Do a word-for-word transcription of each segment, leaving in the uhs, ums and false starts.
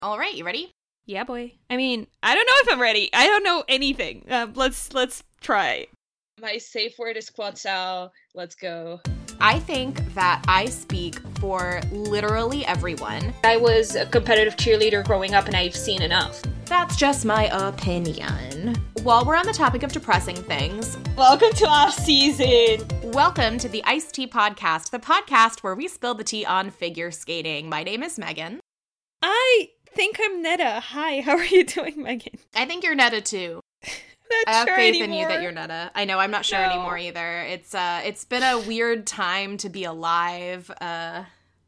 All right, you ready? Yeah, boy. I mean, I don't know if I'm ready. I don't know anything. Uh, let's let's try. My safe word is Quetzal. Let's go. I think that I speak for literally everyone. I was a competitive cheerleader growing up, and I've seen enough. That's just my opinion. While we're on the topic of depressing things, welcome to off season. Welcome to the Iced Tea Podcast, the podcast where we spill the tea on figure skating. My name is Megan. I think I'm Netta. Hi, how are you doing, Megan? I think you're Netta too. Not I have sure faith anymore. in you that you're Netta. I know, I'm not sure No. anymore either. It's uh, it's been a weird time to be alive, uh,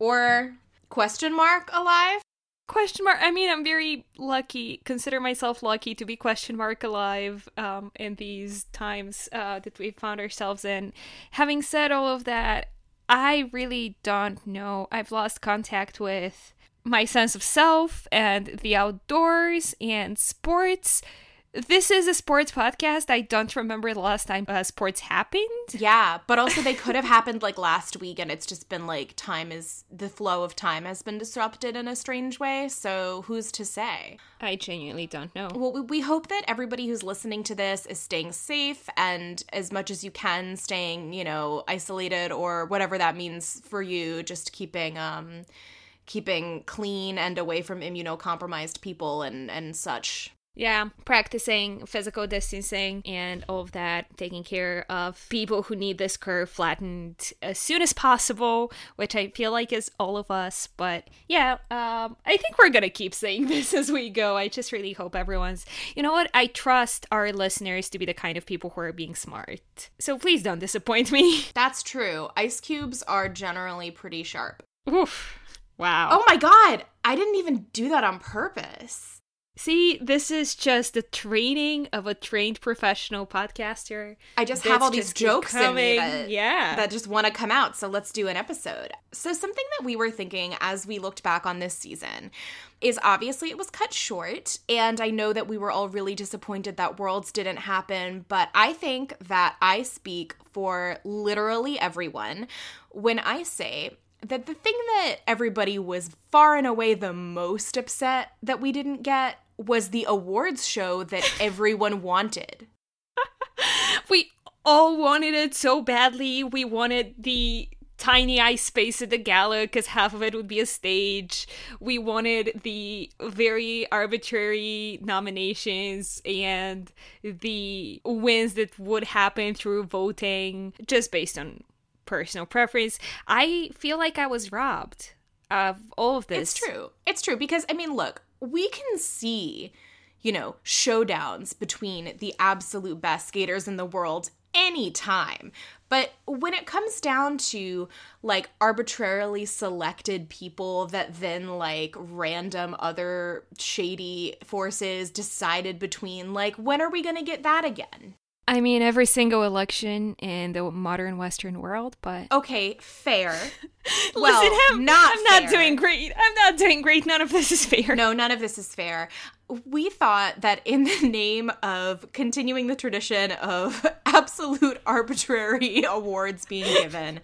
or question mark alive. Question mark. I mean, I'm very lucky, consider myself lucky to be question mark alive um, in these times uh, that we found ourselves in. Having said all of that, I really don't know. I've lost contact with my sense of self and the outdoors and sports. This is a sports podcast. I don't remember the last time uh, sports happened. Yeah, but also they could have happened like last week, and it's just been like time is, the flow of time has been disrupted in a strange way, so who's to say? I genuinely don't know. Well, we- we hope that everybody who's listening to this is staying safe and as much as you can staying, you know, isolated or whatever that means for you, just keeping, um, keeping clean and away from immunocompromised people and, and such. Yeah, practicing physical distancing and all of that, taking care of people who need this curve flattened as soon as possible, which I feel like is all of us. But yeah, um, I think we're gonna keep saying this as we go. I just really hope everyone's, you know what? I trust our listeners to be the kind of people who are being smart. So please don't disappoint me. That's true. Ice cubes are generally pretty sharp. Oof. Wow. Oh my god! I didn't even do that on purpose. See, this is just the training of a trained professional podcaster. I just That's have all these just keep jokes in me coming. that, yeah. that just want to come out, so let's do an episode. So something that we were thinking as we looked back on this season is obviously it was cut short, and I know that we were all really disappointed that Worlds didn't happen, but I think that I speak for literally everyone when I say that the thing that everybody was far and away the most upset that we didn't get was the awards show that everyone wanted. We all wanted it so badly. We wanted the tiny ice space at the gala because half of it would be a stage. We wanted the very arbitrary nominations and the wins that would happen through voting just based on personal preference. I feel like I was robbed of all of this. It's true. It's true because, I mean, look, we can see, you know, showdowns between the absolute best skaters in the world anytime. But when it comes down to, like, arbitrarily selected people that then, like, random other shady forces decided between, like, when are we going to get that again? I mean, every single election in the modern Western world, but... Okay, fair. Well, Listen, I'm, not I'm fair. not doing great. I'm not doing great. None of this is fair. No, none of this is fair. We thought that in the name of continuing the tradition of absolute arbitrary awards being given,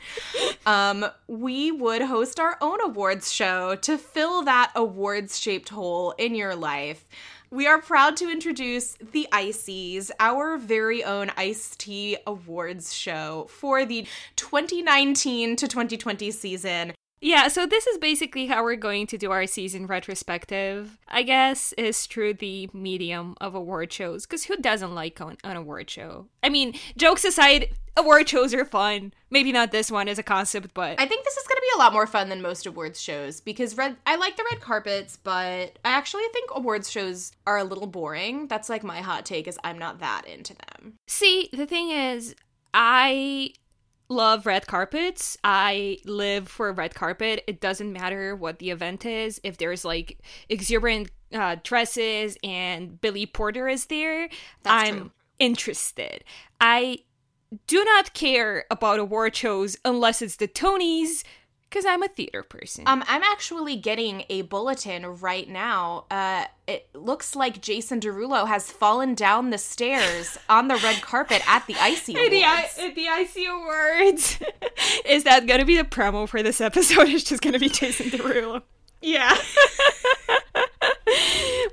um, we would host our own awards show to fill that awards-shaped hole in your life. We are proud to introduce the Ices, our very own Iced Tea Awards show for the twenty nineteen to twenty twenty season. Yeah, so this is basically how we're going to do our season retrospective, I guess, is through the medium of award shows, because who doesn't like an, an award show? I mean, jokes aside, award shows are fun. Maybe not this one as a concept, but... I think this is going to be a lot more fun than most awards shows, because red. I like the red carpets, but I actually think awards shows are a little boring. That's like my hot take, is I'm not that into them. See, the thing is, I... love red carpets. I live for a red carpet. It doesn't matter what the event is. If there's like exuberant uh, dresses and Billy Porter is there, That's I'm true. interested. I do not care about award shows unless it's the Tonys, because I'm a theater person. Um, I'm actually getting a bulletin right now. Uh, it looks like Jason Derulo has fallen down the stairs on the red carpet at the Icy Awards. At the, I- at the Icy Awards. Is that going to be the promo for this episode? It's just going to be Jason Derulo. Yeah.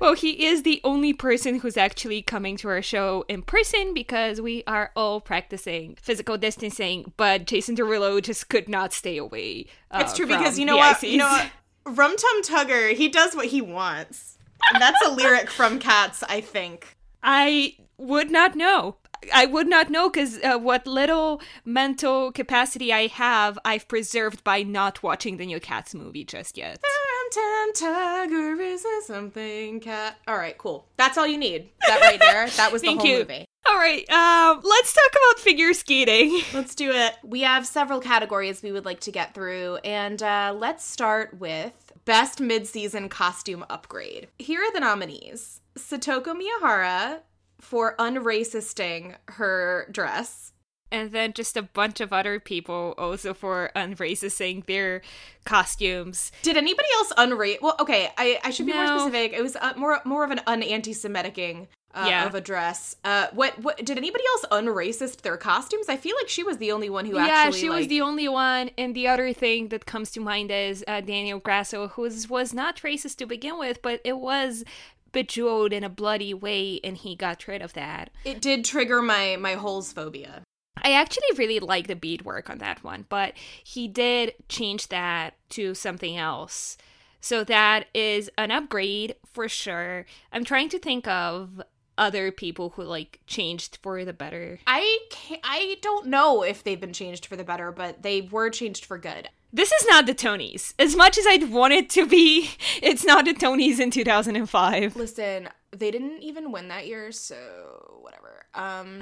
Well, he is the only person who's actually coming to our show in person because we are all practicing physical distancing, but Jason Derulo just could not stay away. Uh, it's true because you know the what? Ices. You know what? Rum Tum Tugger, he does what he wants. And that's a lyric from Cats, I think. I would not know. I would not know because uh, what little mental capacity I have, I've preserved by not watching the new Cats movie just yet. Rum Tum Tugger is a something cat. All right, cool. That's all you need. That right there. That was the Thank whole you. movie. All right, um, let's talk about figure skating. Let's do it. We have several categories we would like to get through, and uh, let's start with Best Mid-Season Costume Upgrade. Here are the nominees. Satoko Miyahara for unracisting her dress. And then just a bunch of other people also for unracisting their costumes. Did anybody else unrate? Well, okay, I, I should be No. more specific. It was uh, more more of an un-anti-Semiticing uh, Yeah. of a dress. Uh, what what did anybody else unracist their costumes? I feel like she was the only one who Yeah, actually. she was like, the only one. And the other thing that comes to mind is uh, Daniel Grasso, who was not racist to begin with, but it was bejeweled in a bloody way, and he got rid of that. It did trigger my my holes phobia. I actually really like the beadwork on that one, but he did change that to something else. So that is an upgrade for sure. I'm trying to think of other people who like changed for the better. I can't, I don't know if they've been changed for the better, but they were changed for good. This is not the Tonys. As much as I'd want it to be, it's not the Tonys in two thousand five. Listen, they didn't even win that year, so whatever. Um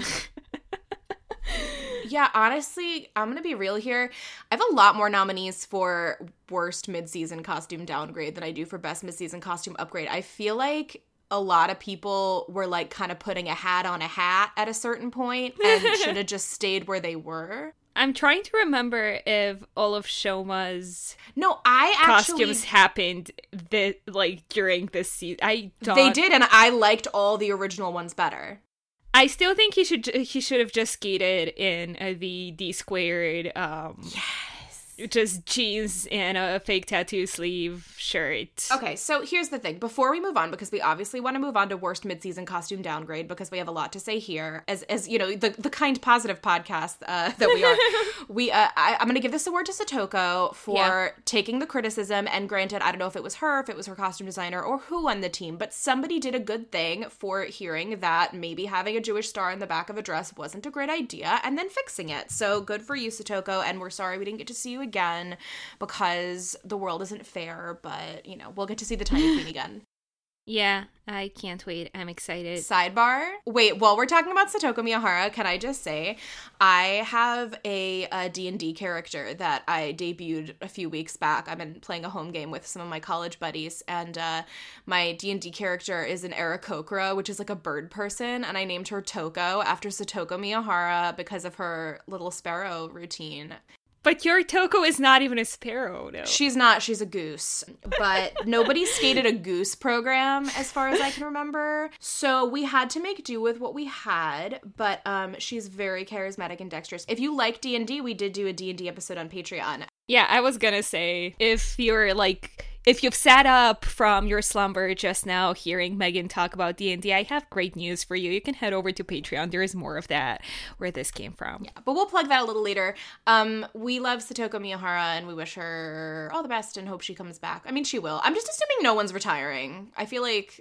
Yeah, honestly, I'm going to be real here. I have a lot more nominees for worst mid-season costume downgrade than I do for best mid-season costume upgrade. I feel like a lot of people were like kind of putting a hat on a hat at a certain point and should have just stayed where they were. I'm trying to remember if all of Shoma's No, I actually... costumes happened the, like during this season. I don't. They did, and I liked all the original ones better. I still think he should he should have just skated in uh, the D squared um Yes. just jeans and a fake tattoo sleeve shirt. Okay, so here's the thing. Before we move on, because we obviously want to move on to worst mid-season costume downgrade, because we have a lot to say here, as as you know, the the kind positive podcast uh, that we are. we uh, I, I'm going to give this award to Satoko for Yeah. taking the criticism. And granted, I don't know if it was her, if it was her costume designer, or who on the team, but somebody did a good thing for hearing that maybe having a Jewish star in the back of a dress wasn't a great idea, and then fixing it. So good for you, Satoko. And we're sorry we didn't get to see you again because the world isn't fair, but you know, we'll get to see the Tiny Queen again. Yeah, I can't wait. I'm excited. Sidebar. Wait, while we're talking about Satoko Miyahara, can I just say I have a, a D and D character that I debuted a few weeks back. I've been playing a home game with some of my college buddies, and uh, my D and D character is an Aarakocra, which is like a bird person, and I named her Toko after Satoko Miyahara because of her little sparrow routine. But your Toko is not even a sparrow, though. She's not. She's a goose. But nobody skated a goose program, as far as I can remember. So we had to make do with what we had. But um, she's very charismatic and dexterous. If you like D and D, we did do a D and D episode on Patreon. Yeah, I was gonna say, if you're like, if you've sat up from your slumber just now hearing Megan talk about D and D, I have great news for you. You can head over to Patreon. There is more of that where this came from. Yeah, but we'll plug that a little later. Um, we love Satoko Miyahara, and we wish her all the best and hope she comes back. I mean, she will. I'm just assuming no one's retiring. I feel like...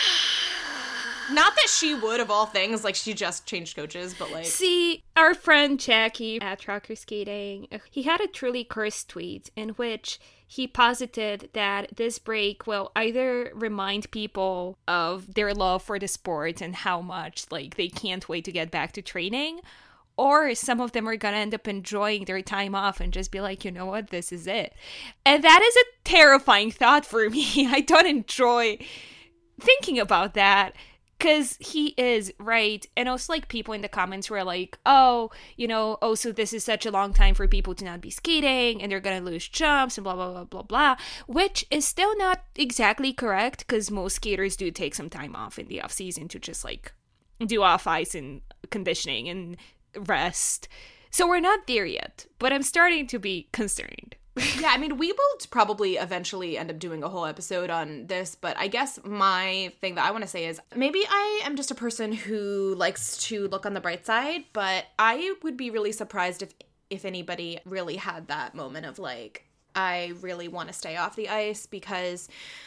Not that she would, of all things, like, she just changed coaches, but, like... See, our friend Jackie at Rocker Skating, he had a truly cursed tweet in which he posited that this break will either remind people of their love for the sport and how much, like, they can't wait to get back to training, or some of them are gonna end up enjoying their time off and just be like, you know what, this is it. And that is a terrifying thought for me. I don't enjoy thinking about that. Because he is, right? And also, like, people in the comments were like, oh, you know, oh, so this is such a long time for people to not be skating, and they're gonna lose jumps, and blah, blah, blah, blah, blah. Which is still not exactly correct, because most skaters do take some time off in the off-season to just, like, do off-ice and conditioning and rest. So we're not there yet, but I'm starting to be concerned. Yeah, I mean, we will probably eventually end up doing a whole episode on this, but I guess my thing that I want to say is maybe I am just a person who likes to look on the bright side, but I would be really surprised if if anybody really had that moment of like, I really want to stay off the ice, because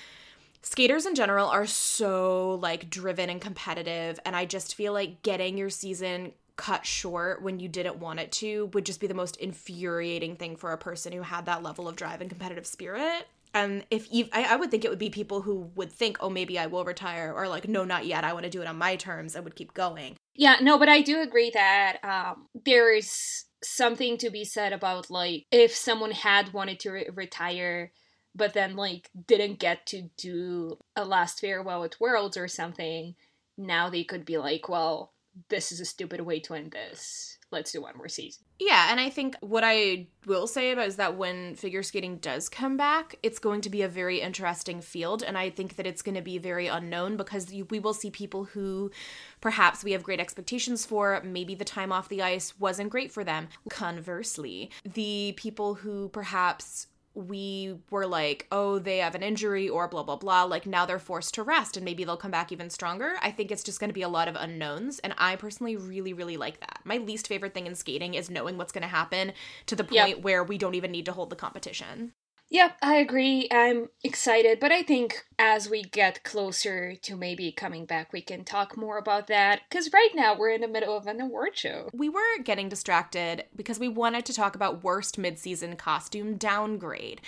skaters in general are so like driven and competitive, and I just feel like getting your season cut short when you didn't want it to would just be the most infuriating thing for a person who had that level of drive and competitive spirit. And if you, I, I would think it would be people who would think, oh, maybe I will retire, or like, no, not yet, I want to do it on my terms, and would keep going. Yeah, no, but I do agree that um, there is something to be said about, like, if someone had wanted to re- retire, but then, like, didn't get to do a last farewell at Worlds or something, now they could be like, well, this is a stupid way to end this. Let's do one more season. Yeah, and I think what I will say about is that when figure skating does come back, it's going to be a very interesting field, and I think that it's going to be very unknown, because you, we will see people who perhaps we have great expectations for. Maybe the time off the ice wasn't great for them. Conversely, the people who perhaps we were like, oh, they have an injury or blah, blah, blah, like now they're forced to rest and maybe they'll come back even stronger. I think it's just going to be a lot of unknowns, and I personally really, really like that. My least favorite thing in skating is knowing what's going to happen to the point Yep. where we don't even need to hold the competition. Yep, I agree. I'm excited, but I think as we get closer to maybe coming back, we can talk more about that, because right now we're in the middle of an award show. We were getting distracted because we wanted to talk about worst mid-season costume downgrade.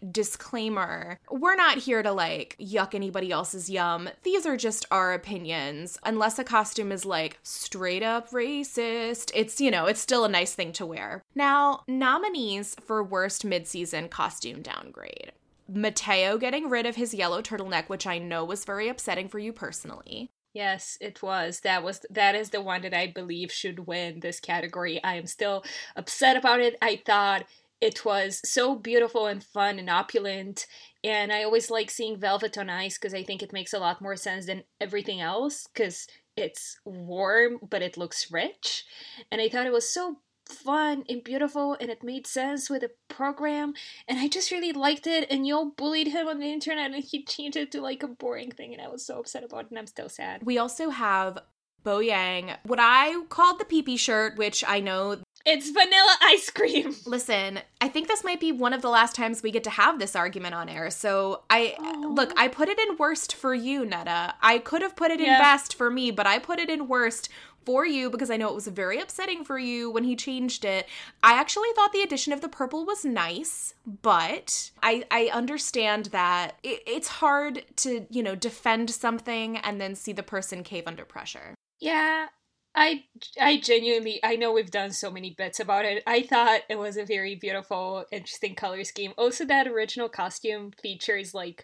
Disclaimer, we're not here to like yuck anybody else's yum. These are just our opinions. Unless a costume is like straight up racist, it's, you know, it's still a nice thing to wear. Now, nominees for worst mid-season costume downgrade. Mateo getting rid of his yellow turtleneck, which I know was very upsetting for you personally. Yes, it was. That was that is the one that I believe should win this category. I am still upset about it. I thought it was so beautiful and fun and opulent, and I always like seeing velvet on ice because I think it makes a lot more sense than everything else, because it's warm but it looks rich, and I thought it was so fun and beautiful, and it made sense with the program, and I just really liked it. And y'all bullied him on the internet and he changed it to like a boring thing, and I was so upset about it, and I'm still sad. We also have Bo Yang, what I called the pee-pee shirt, which I know... It's vanilla ice cream. Listen, I think this might be one of the last times we get to have this argument on air. So I, Oh. look, I put it in worst for you, Netta. I could have put it in Yeah. best for me, but I put it in worst for you because I know it was very upsetting for you when he changed it. I actually thought the addition of the purple was nice, but I, I understand that it, it's hard to, you know, defend something and then see the person cave under pressure. Yeah, I, I genuinely, I know we've done so many bits about it. I thought it was a very beautiful, interesting color scheme. Also, that original costume features like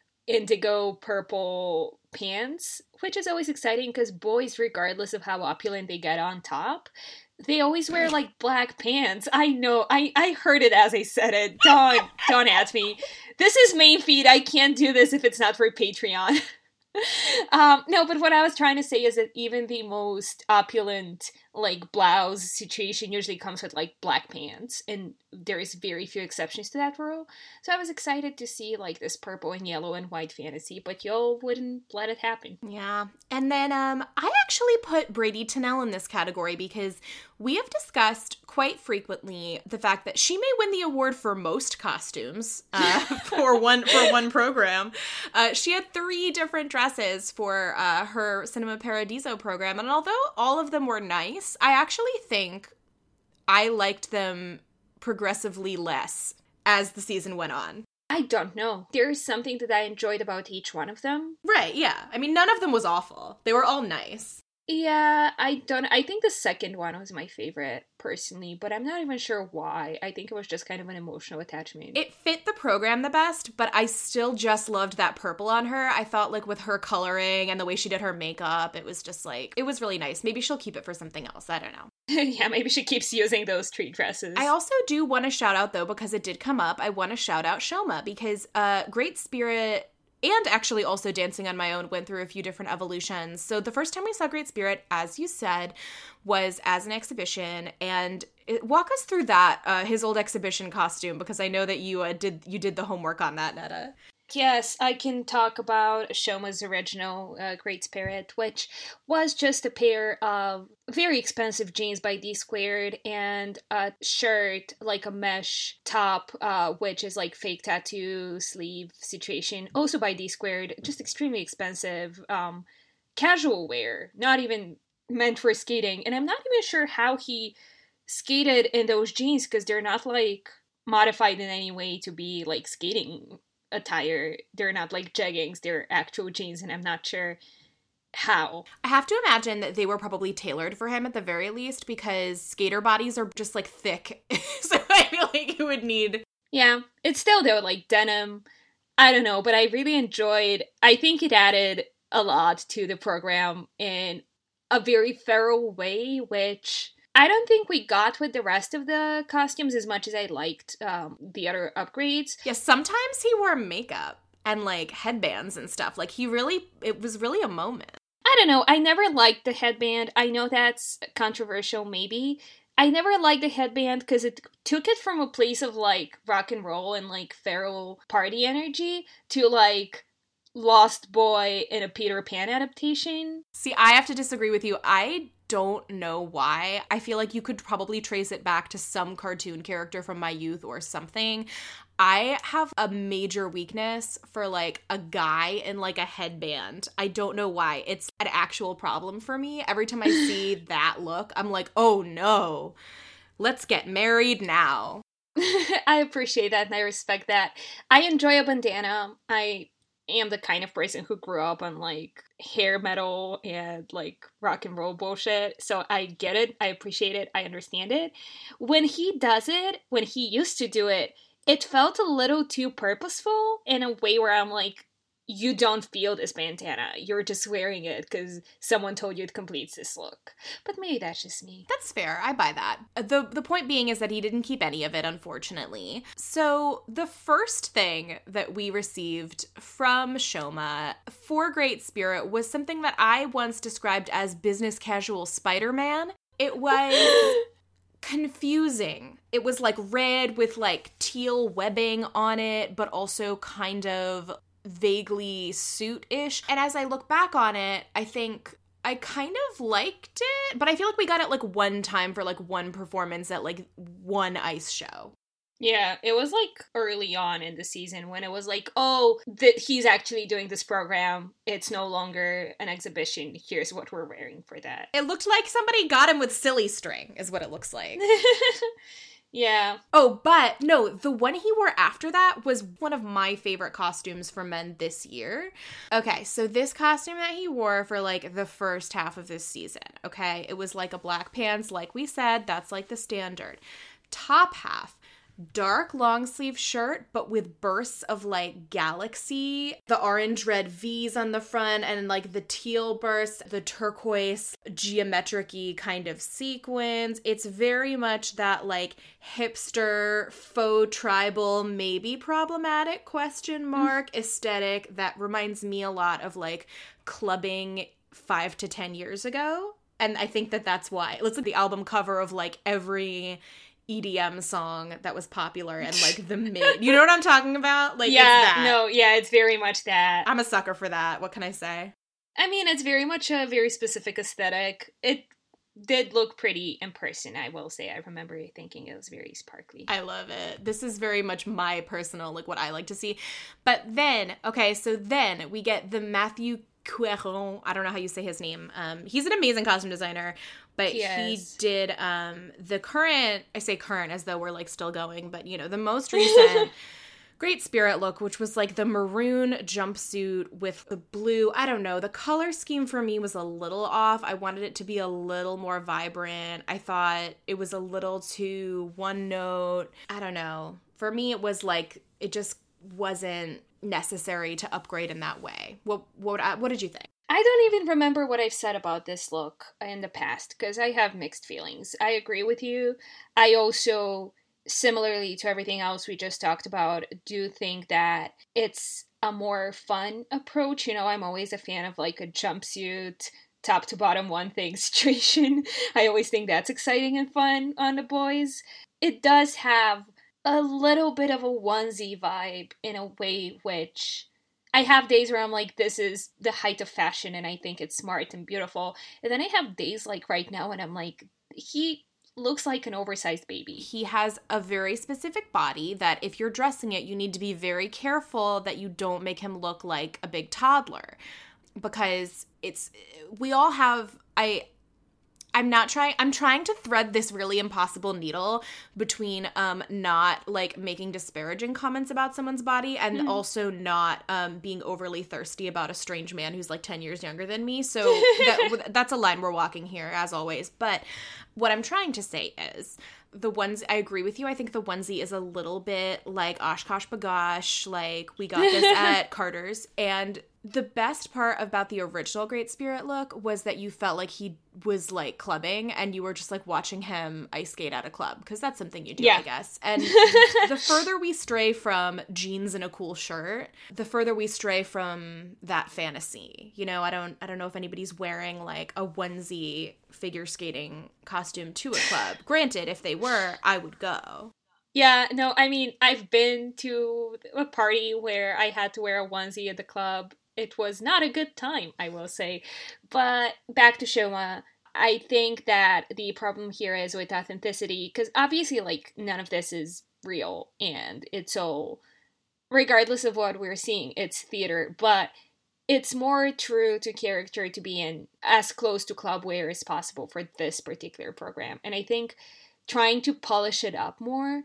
indigo purple pants, which is always exciting because boys, regardless of how opulent they get on top, they always wear like black pants. I know, I, I heard it as I said it. Don't, don't at me. This is main feed. I can't do this if it's not for Patreon. um no but what I was trying to say is that even the most opulent like blouse situation usually comes with like black pants, and there is very few exceptions to that rule. So I was excited to see like this purple and yellow and white fantasy, but y'all wouldn't let it happen. Yeah. And then um, I actually put Brady Tennell in this category because we have discussed quite frequently the fact that she may win the award for most costumes uh, for one for one program. Uh, she had three different dresses for uh, her Cinema Paradiso program, and although all of them were nice, I actually think I liked them progressively less as the season went on. I don't know. There is something that I enjoyed about each one of them. Right, yeah. I mean, none of them was awful. They were all nice. Yeah, I don't, I think the second one was my favorite personally, but I'm not even sure why. I think it was just kind of an emotional attachment. It fit the program the best, but I still just loved that purple on her. I thought like with her coloring and the way she did her makeup, it was just like, it was really nice. Maybe she'll keep it for something else. I don't know. Yeah, maybe she keeps using those three dresses. I also do want to shout out though, because it did come up, I want to shout out Shoma because uh, Great Spirit and actually also Dancing on My Own went through a few different evolutions. So the first time we saw Great Spirit, as you said, was as an exhibition, and Walk us through that, uh, his old exhibition costume, because I know that you uh, did you did the homework on that, Netta. Yes, I can talk about Shoma's original uh, Great Spirit, which was just a pair of very expensive jeans by D Squared and a shirt, like a mesh top, uh, which is like fake tattoo sleeve situation, also by D Squared, just extremely expensive, um, casual wear, not even meant for skating. And I'm not even sure how he skated in those jeans, because they're not like modified in any way to be like skating attire. They're not like jeggings, they're actual jeans, and I'm not sure how. I have to imagine that they were probably tailored for him at the very least, because skater bodies are just like thick. So I feel like you would need... Yeah, it's still though like denim. I don't know, but I really enjoyed, I think it added a lot to the program in a very thorough way, which I don't think we got with the rest of the costumes as much as I liked um, the other upgrades. Yeah, sometimes he wore makeup and like headbands and stuff. Like he really, it was really a moment. I don't know. I never liked the headband. I know that's controversial, maybe. I never liked the headband because it took it from a place of like rock and roll and like feral party energy to like Lost Boy in a Peter Pan adaptation. See, I have to disagree with you. I don't know why. I feel like you could probably trace it back to some cartoon character from my youth or something. I have a major weakness for like a guy in like a headband. I don't know why. It's an actual problem for me. Every time I see that look, I'm like, oh no, let's get married now. I appreciate that and I respect that. I enjoy a bandana. I am the kind of person who grew up on like hair metal and like rock and roll bullshit, so I get it, I appreciate it, I understand it. When he does it, when he used to do it, it felt a little too purposeful in a way where I'm like, you don't feel this bandana, you're just wearing it because someone told you it completes this look. But maybe that's just me. That's fair, I buy that. The the point being is that he didn't keep any of it, unfortunately. So the first thing that we received from Shoma for Great Spirit was something that I once described as business casual Spider-Man. It was confusing. It was like red with like teal webbing on it, but also kind of vaguely suit-ish. And as I look back on it, I think I kind of liked it, but I feel like we got it like one time for like one performance at like one ice show. Yeah, it was like early on in the season when it was like, oh, that he's actually doing this program. It's no longer an exhibition. Here's what we're wearing for that. It looked like somebody got him with silly string, is what it looks like. Yeah. Oh, but no, the one he wore after that was one of my favorite costumes for men this year. Okay, so this costume that he wore for like the first half of this season, okay, it was like a black pants, like we said, that's like the standard. Top half, dark long sleeve shirt, but with bursts of like galaxy, the orange red V's on the front, and like the teal bursts, the turquoise geometric-y kind of sequins. It's very much that like hipster, faux tribal, maybe problematic question mark aesthetic that reminds me a lot of like clubbing five to ten years ago. And I think that that's why. It looks like the album cover of like every E D M song that was popular and like the mid, you know what I'm talking about? Like, yeah, it's that. no, yeah, it's very much that. I'm a sucker for that. What can I say? I mean, it's very much a very specific aesthetic. It did look pretty in person, I will say. I remember thinking it was very sparkly. I love it. This is very much my personal, like what I like to see. But then, okay, so then we get the Matthew Cueron. I don't know how you say his name. Um, he's an amazing costume designer. But he, he did um, the current, I say current as though we're like still going, but you know, the most recent Great Spirit look, which was like the maroon jumpsuit with the blue. I don't know. The color scheme for me was a little off. I wanted it to be a little more vibrant. I thought it was a little too one note. I don't know. For me, it was like, it just wasn't necessary to upgrade in that way. What, what, what did you think? I don't even remember what I've said about this look in the past, because I have mixed feelings. I agree with you. I also, similarly to everything else we just talked about, do think that it's a more fun approach. You know, I'm always a fan of like a jumpsuit top to bottom one thing situation. I always think that's exciting and fun on the boys. It does have a little bit of a onesie vibe in a way, which I have days where I'm like, this is the height of fashion and I think it's smart and beautiful. And then I have days like right now and I'm like, he looks like an oversized baby. He has a very specific body that if you're dressing it, you need to be very careful that you don't make him look like a big toddler. Because it's, we all have, I, I'm not trying, I'm trying to thread this really impossible needle between um not like making disparaging comments about someone's body and mm. also not um being overly thirsty about a strange man who's like ten years younger than me. So that, that's a line we're walking here as always. But what I'm trying to say is the onesie, I agree with you. I think the onesie is a little bit like Oshkosh Bagosh, like we got this at Carter's. And the best part about the original Great Spirit look was that you felt like he was like clubbing and you were just like watching him ice skate at a club, because that's something you do, yeah. I guess. And the further we stray from jeans and a cool shirt, the further we stray from that fantasy. You know, I don't I don't know if anybody's wearing like a onesie figure skating costume to a club. Granted, if they were, I would go. Yeah, no, I mean, I've been to a party where I had to wear a onesie at the club. It was not a good time, I will say. But back to Shoma, I think that the problem here is with authenticity, because obviously, like, none of this is real, and it's all, regardless of what we're seeing, it's theater, but it's more true to character to be in as close to club wear as possible for this particular program. And I think trying to polish it up more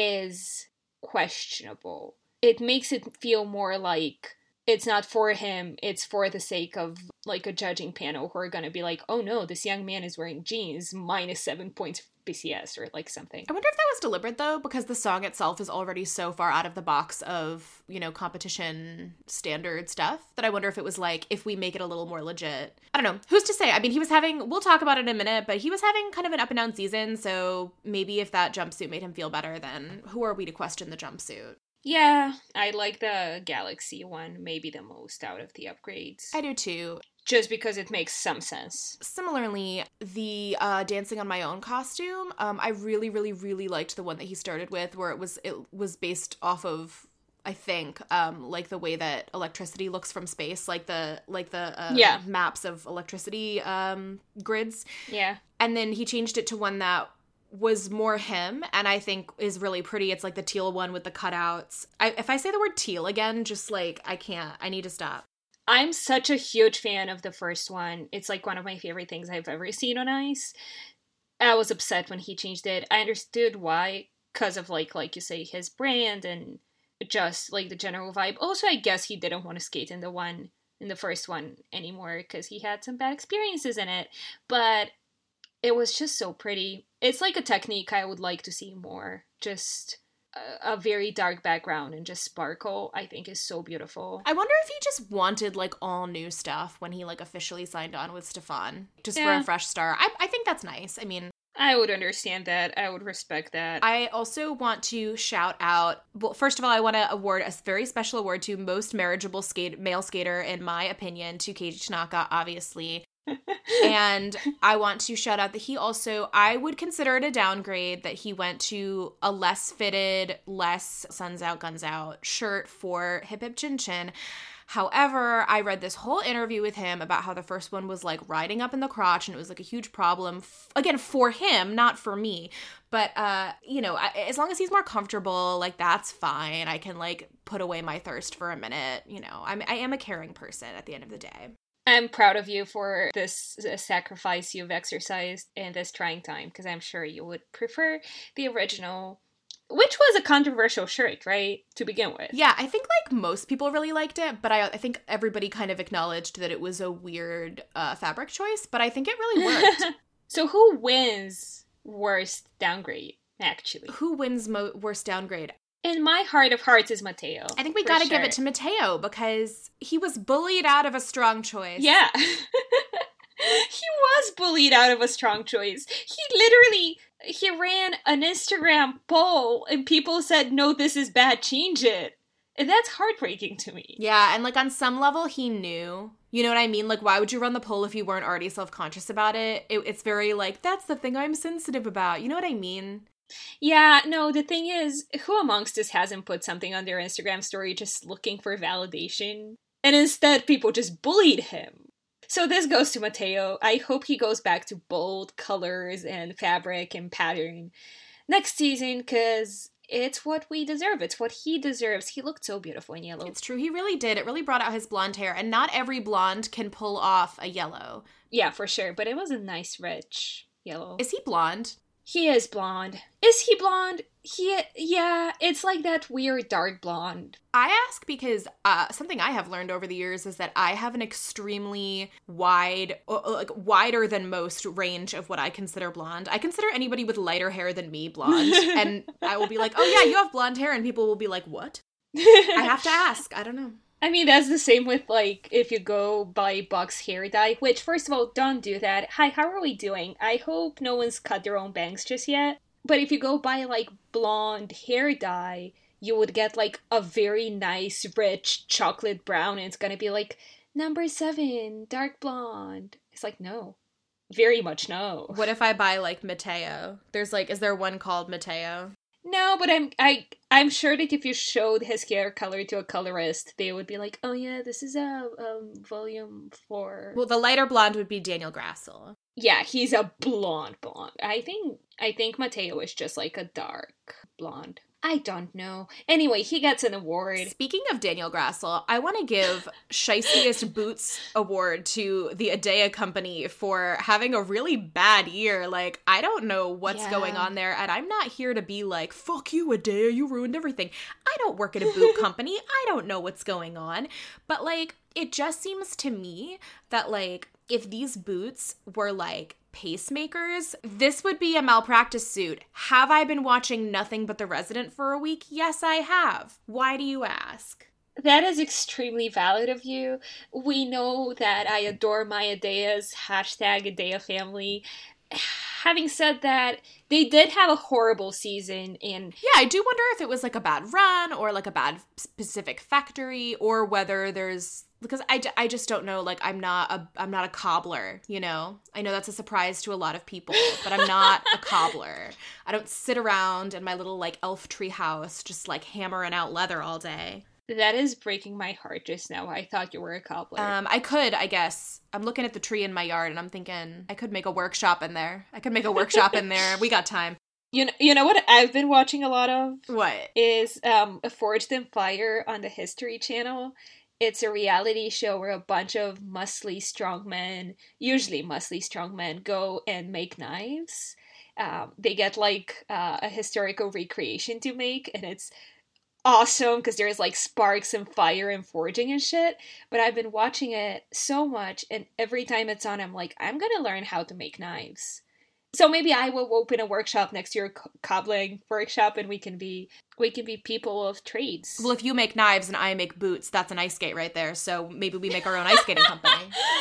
is questionable. It makes it feel more like it's not for him, it's for the sake of like a judging panel who are going to be like, oh no, this young man is wearing jeans, minus seven points B C S or like something. I wonder if that was deliberate though, because the song itself is already so far out of the box of, you know, competition standard stuff that I wonder if it was like, if we make it a little more legit. I don't know. Who's to say? I mean, he was having, we'll talk about it in a minute, but he was having kind of an up and down season. So maybe if that jumpsuit made him feel better, then who are we to question the jumpsuit? Yeah, I like the Galaxy one maybe the most out of the upgrades. I do too. Just because it makes some sense. Similarly, the uh, Dancing on My Own costume, um, I really, really, really liked the one that he started with, where it was it was based off of, I think, um, like the way that electricity looks from space, like the like the uh, yeah. maps of electricity um, grids. Yeah. And then he changed it to one that was more him, and I think is really pretty. It's like the teal one with the cutouts. I, if I say the word teal again, just like, I can't. I need to stop. I'm such a huge fan of the first one. It's like one of my favorite things I've ever seen on ice. I was upset when he changed it. I understood why, because of like, like you say, his brand and just like the general vibe. Also, I guess he didn't want to skate in the one, in the first one anymore because he had some bad experiences in it. But it was just so pretty. It's like a technique I would like to see more. Just a, a very dark background and just sparkle, I think, is so beautiful. I wonder if he just wanted, like, all new stuff when he, like, officially signed on with Stefan. Just yeah. for a fresh start. I, I think that's nice. I mean, I would understand that. I would respect that. I also want to shout out, well, first of all, I want to award a very special award to most marriageable skate, male skater, in my opinion, to Keiji Tanaka, obviously. And I want to shout out that he also, I would consider it a downgrade that he went to a less fitted, less Suns Out, Guns Out shirt for Hip Hip Chin Chin. However, I read this whole interview with him about how the first one was like riding up in the crotch and it was like a huge problem, f- again, for him, not for me. But, uh, you know, I, as long as he's more comfortable, like, that's fine. I can, like, put away my thirst for a minute. You know, I'm, I am a caring person at the end of the day. I'm proud of you for this sacrifice you've exercised in this trying time, because I'm sure you would prefer the original, which was a controversial shirt, right, to begin with. Yeah, I think, like, most people really liked it, but I, I think everybody kind of acknowledged that it was a weird uh, fabric choice, but I think it really worked. So who wins worst downgrade, actually? Who wins mo- worst downgrade? In my heart of hearts is Mateo. I think we gotta sure. give it to Mateo because he was bullied out of a strong choice. Yeah. He was bullied out of a strong choice. He literally, he ran an Instagram poll and people said, no, this is bad, change it. And that's heartbreaking to me. Yeah, and like on some level he knew, You know what I mean? Like, why would you run the poll if you weren't already self-conscious about it? it? It's very like, that's the thing I'm sensitive about. You know what I mean? Yeah, no, the thing is, who amongst us hasn't put something on their Instagram story just looking for validation? And instead, people just bullied him. So this goes to Mateo. I hope he goes back to bold colors and fabric and pattern next season, because it's what we deserve. It's what he deserves. He looked so beautiful in yellow. It's true. He really did. It really brought out his blonde hair, and not every blonde can pull off a yellow. Yeah, for sure. But it was a nice, rich yellow. Is he blonde? He is blonde. Is he blonde? He, yeah, it's like that weird dark blonde. I ask because uh, something I have learned over the years is that I have an extremely wide, uh, like wider than most range of what I consider blonde. I consider anybody with lighter hair than me blonde, and I will be like, oh yeah, you have blonde hair, and people will be like, what? I have to ask. I don't know. I mean, that's the same with, like, if you go buy Buck's hair dye, which, first of all, don't do that. Hi, how are we doing? I hope no one's cut their own bangs just yet. But if you go buy, like, blonde hair dye, you would get, like, a very nice, rich chocolate brown, and it's gonna be, like, number seven, dark blonde. It's like, no. Very much no. What if I buy, like, Mateo? There's, like, is there one called Mateo? No, but I'm I I'm sure that if you showed his hair color to a colorist, they would be like, "Oh yeah, this is a um volume four." Well, the lighter blonde would be Daniel Grassel. Yeah, he's a blonde blonde. I think I think Mateo is just like a dark blonde. I don't know. Anyway, he gets an award. Speaking of Daniel Grassel, I want to give Shiestiest Boots Award to the Adea Company for having a really bad year. Like, I don't know what's Yeah. going on there, and I'm not here to be like, fuck you, Adea, you ruined everything. I don't work at a boot company. I don't know what's going on. But, like, it just seems to me that, like, if these boots were, like, pacemakers, this would be a malpractice suit. Have I been watching nothing but The Resident for a week? Yes, I have. Why do you ask? That is extremely valid of you. We know that I adore my Adeas, hashtag Adea family. Having said that, they did have a horrible season, and yeah, I do wonder if it was like a bad run or like a bad specific factory, or whether there's, because I, I just don't know. Like, I'm not a I'm not a cobbler, you know. I know that's a surprise to a lot of people, but I'm not a cobbler. I don't sit around in my little like elf tree house just like hammering out leather all day. that is breaking my heart just now. I thought you were a cobbler. Um, I could, I guess. I'm looking at the tree in my yard and I'm thinking I could make a workshop in there. I could make a workshop in there. We got time. You know, you know what I've been watching a lot of? What? Is um, Forged in Fire on the History Channel. It's a reality show where a bunch of muscly strongmen, usually muscly strongmen, go and make knives. Um, they get like uh, a historical recreation to make, and it's awesome because there's like sparks and fire and forging and shit. But I've been watching it so much, and every time it's on, I'm like, I'm gonna learn how to make knives. So maybe I will open a workshop next to your co- cobbling workshop, and we can be we can be people of trades. Well, if you make knives and I make boots, that's an ice skate right there. So maybe we make our own ice skating company.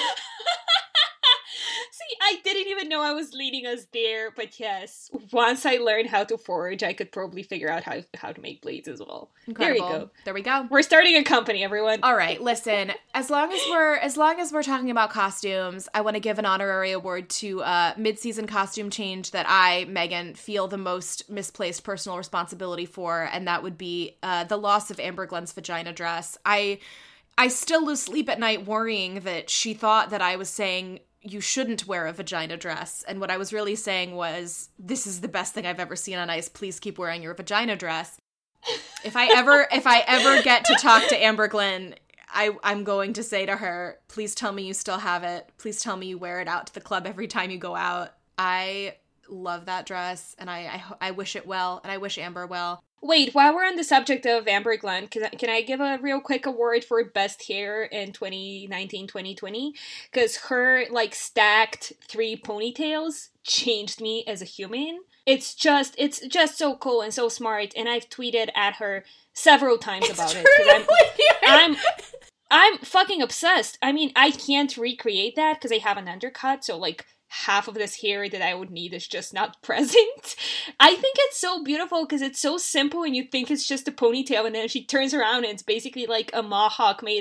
See, I didn't even know I was leading us there, but yes, once I learn how to forge, I could probably figure out how, how to make blades as well. Incredible. There you go. There we go. We're starting a company, everyone. All right, listen. As long as we're as long as we're talking about costumes, I want to give an honorary award to uh, mid-season costume change that I, Megan, feel the most misplaced personal responsibility for, and that would be uh, the loss of Amber Glenn's vagina dress. I I still lose sleep at night worrying that she thought that I was saying you shouldn't wear a vagina dress. And what I was really saying was, this is the best thing I've ever seen on ice. Please keep wearing your vagina dress. If I ever, if I ever get to talk to Amber Glenn, I, I'm going to say to her, please tell me you still have it. Please tell me you wear it out to the club every time you go out. I love that dress, and I, I, I wish it well, and I wish Amber well. Wait, while we're on the subject of Amber Glenn, can I, can I give a real quick award for best hair in twenty nineteen twenty twenty? Because her, like, stacked three ponytails changed me as a human. It's just, it's just so cool and so smart, and I've tweeted at her several times It's about true, it. Because I'm, I'm, I'm fucking obsessed. I mean, I can't recreate that because I have an undercut, so, like, half of this hair that I would need is just not present. I think it's so beautiful because it's so simple and you think it's just a ponytail, and then she turns around and it's basically like a mohawk made out of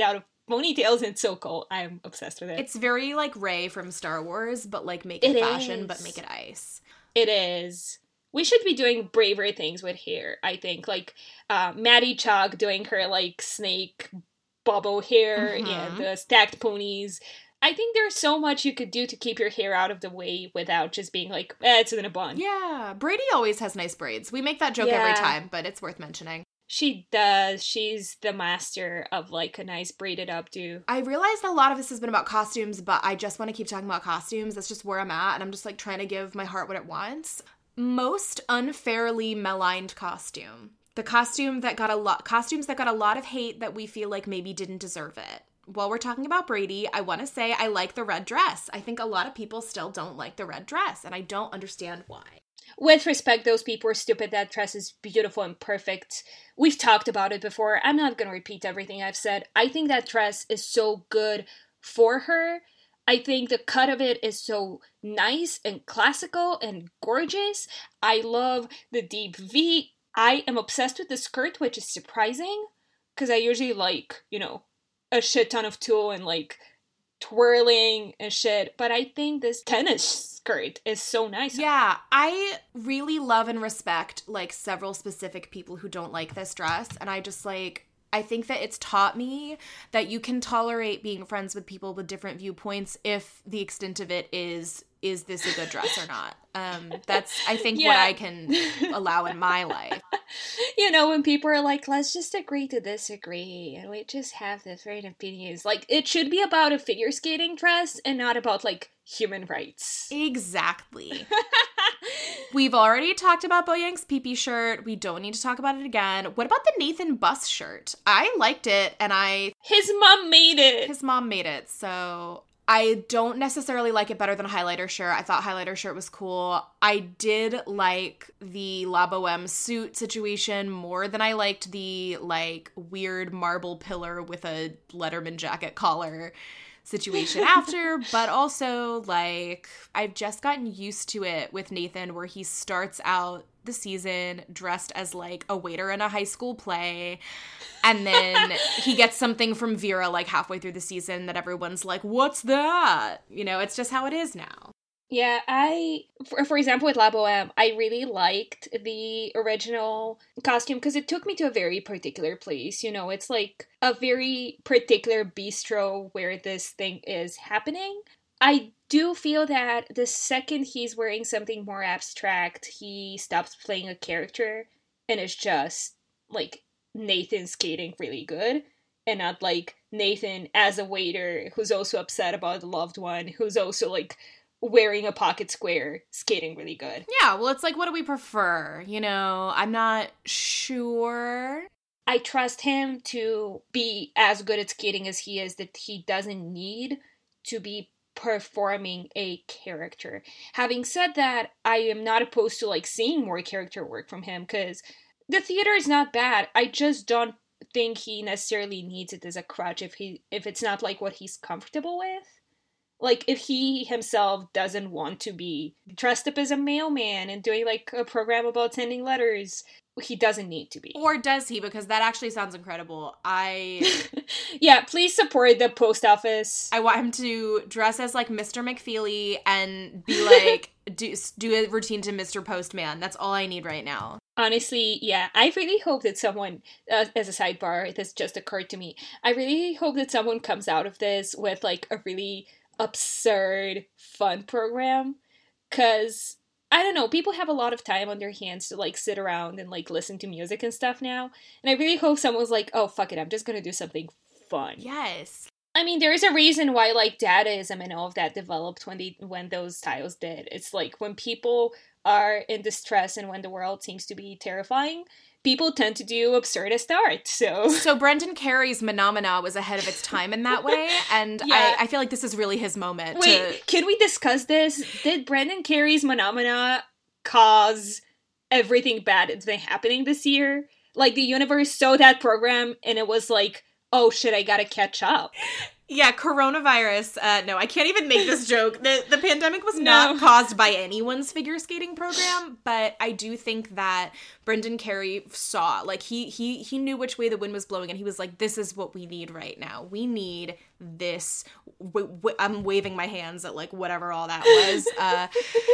ponytails and it's so cool. I'm obsessed with it. It's very like Rey from Star Wars, but like make it, It fashion, is. but make it ice. It is. We should be doing braver things with hair, I think. Like uh, Maddie Chalk doing her like snake bubble hair Mhm. and the stacked ponies. I think there's so much you could do to keep your hair out of the way without just being like, eh, it's in a bun. Yeah, Brady always has nice braids. We make that joke every Yeah. time, but it's worth mentioning. She does. She's the master of like a nice braided updo. I realized a lot of this has been about costumes, but I just want to keep talking about costumes. That's just where I'm at, and I'm just like trying to give my heart what it wants. Most unfairly maligned costume. The costume that got a lot costumes that got a lot of hate that we feel like maybe didn't deserve it. While we're talking about Brady, I want to say I like the red dress. I think a lot of people still don't like the red dress, and I don't understand why. With respect, those people are stupid. That dress is beautiful and perfect. We've talked about it before. I'm not going to repeat everything I've said. I think that dress is so good for her. I think the cut of it is so nice and classical and gorgeous. I love the deep V. I am obsessed with the skirt, which is surprising, because I usually like, you know, a shit ton of tulle and like twirling and shit. But I think this tennis skirt is so nice. Yeah, I really love and respect like several specific people who don't like this dress, and I just like I think that it's taught me that you can tolerate being friends with people with different viewpoints if the extent of it is is this a good dress or not. Um, that's I think Yeah. what I can allow in my life. You know, when people are like, let's just agree to disagree and we just have different opinions. Like, it should be about a figure skating dress and not about, like, human rights. Exactly. We've already talked about Bo Yang's pee-pee shirt. We don't need to talk about it again. What about the Nathan Bus shirt? I liked it, and I His mom made it! his mom made it, so I don't necessarily like it better than Highlighter shirt. I thought Highlighter shirt was cool. I did like the La Boheme suit situation more than I liked the, like, weird marble pillar with a Letterman jacket collar situation after, but also, like, I've just gotten used to it with Nathan where he starts out the season dressed as, like, a waiter in a high school play, and then he gets something from Vera, like, halfway through the season that everyone's like, what's that? You know, it's just how it is now. Yeah, I, for, for example, with La Boheme, I really liked the original costume because it took me to a very particular place. You know, it's like a very particular bistro where this thing is happening. I do feel that the second he's wearing something more abstract, he stops playing a character and it's just like Nathan skating really good and not like Nathan as a waiter who's also upset about a loved one, who's also like wearing a pocket square, skating really good. Yeah, well, it's like, what do we prefer? You know, I'm not sure. I trust him to be as good at skating as he is, that he doesn't need to be performing a character. Having said that, I am not opposed to like seeing more character work from him because the theater is not bad. I just don't think he necessarily needs it as a crutch if he if it's not like what he's comfortable with. Like, if he himself doesn't want to be dressed up as a mailman and doing, like, a program about sending letters, he doesn't need to be. Or does he? Because that actually sounds incredible. I Yeah, please support the post office. I want him to dress as, like, Mister McFeely and be like, do, do a routine to Mister Postman. That's all I need right now. Honestly, yeah, I really hope that someone, uh, as a sidebar, this just occurred to me, I really hope that someone comes out of this with, like, a really absurd fun program, because I don't know, people have a lot of time on their hands to like sit around and like listen to music and stuff now, and I really hope someone's like, oh fuck it, I'm just gonna do something fun. Yes. I mean, there is a reason why like Dadaism and all of that developed when they when those styles did. It's like when people are in distress and when the world seems to be terrifying, people tend to do absurdist art, so... So Brendan Carey's Menomina was ahead of its time in that way, and Yeah. I, I feel like this is really his moment. Wait, to... can we discuss this? Did Brendan Carey's Menomina cause everything bad that's been happening this year? Like, the universe saw that program, and it was like, oh shit, I gotta catch up. Yeah, coronavirus. Uh, no, I can't even make this joke. The the pandemic was No. not caused by anyone's figure skating program, but I do think that Brendan Carey saw, like, he he he knew which way the wind was blowing, and he was like, this is what we need right now. We need this. W- w- I'm waving my hands at, like, whatever all that was. Uh,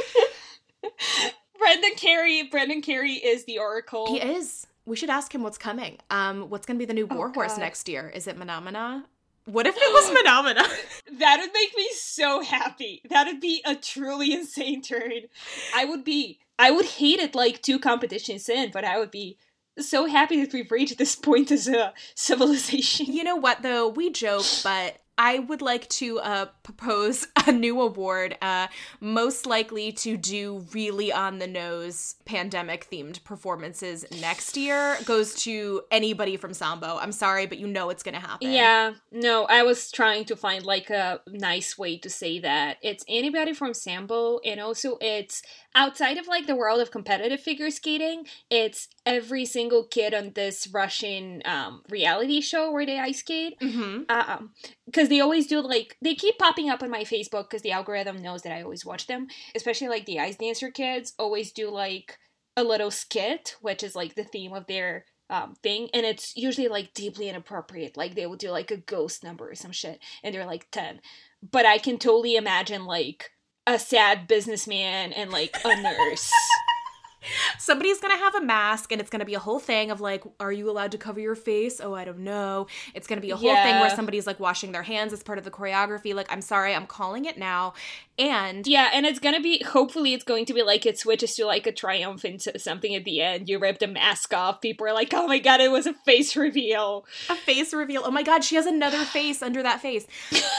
Brendan Carey, Brendan Carey is the Oracle. he is. We should ask him what's coming. Um, what's going to be the new Oh, Warhorse God. next year? Is it Manamana? What if it was Manamana? That would make me so happy. That would be a truly insane turn. I would be, I would hate it like two competitions in, but I would be so happy that we've reached this point as a civilization. You know what, though? We joke, but I would like to uh, propose a new award, uh, most likely to do really on-the-nose pandemic-themed performances next year, goes to anybody from Sambo. I'm sorry, but you know it's going to happen. Yeah, no, I was trying to find like a nice way to say that. It's anybody from Sambo, and also it's outside of like the world of competitive figure skating, it's every single kid on this Russian um, reality show where they ice skate. Mm-hmm. Um, because they always do like, they keep popping up on my Facebook because the algorithm knows that I always watch them, especially like the Ice Dancer kids always do like a little skit, which is like the theme of their um, thing, and it's usually like deeply inappropriate, like they will do like a ghost number or some shit, and they're like ten, but I can totally imagine like a sad businessman and like a nurse. Somebody's gonna have a mask, and it's gonna be a whole thing of like, are you allowed to cover your face? Oh, I don't know. It's gonna be a whole Yeah. thing where somebody's like washing their hands as part of the choreography. Like, I'm sorry, I'm calling it now. And Yeah, and it's gonna be, hopefully it's going to be like it switches to like a triumphant something at the end. You rip the mask off, people are like, oh my god, it was a face reveal. a face reveal. Oh my god, she has another face under that face.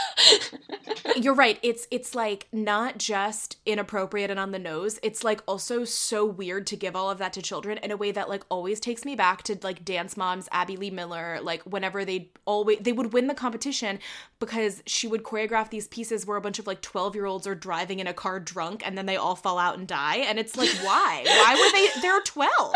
You're right. It's it's like not just inappropriate and on the nose. It's like also so weird to give all of that to children in a way that like always takes me back to like Dance Moms, Abby Lee Miller. Like whenever they always they would win the competition because she would choreograph these pieces where a bunch of like twelve year olds are driving in a car drunk and then they all fall out and die. And it's like, why? Why were they? They're twelve.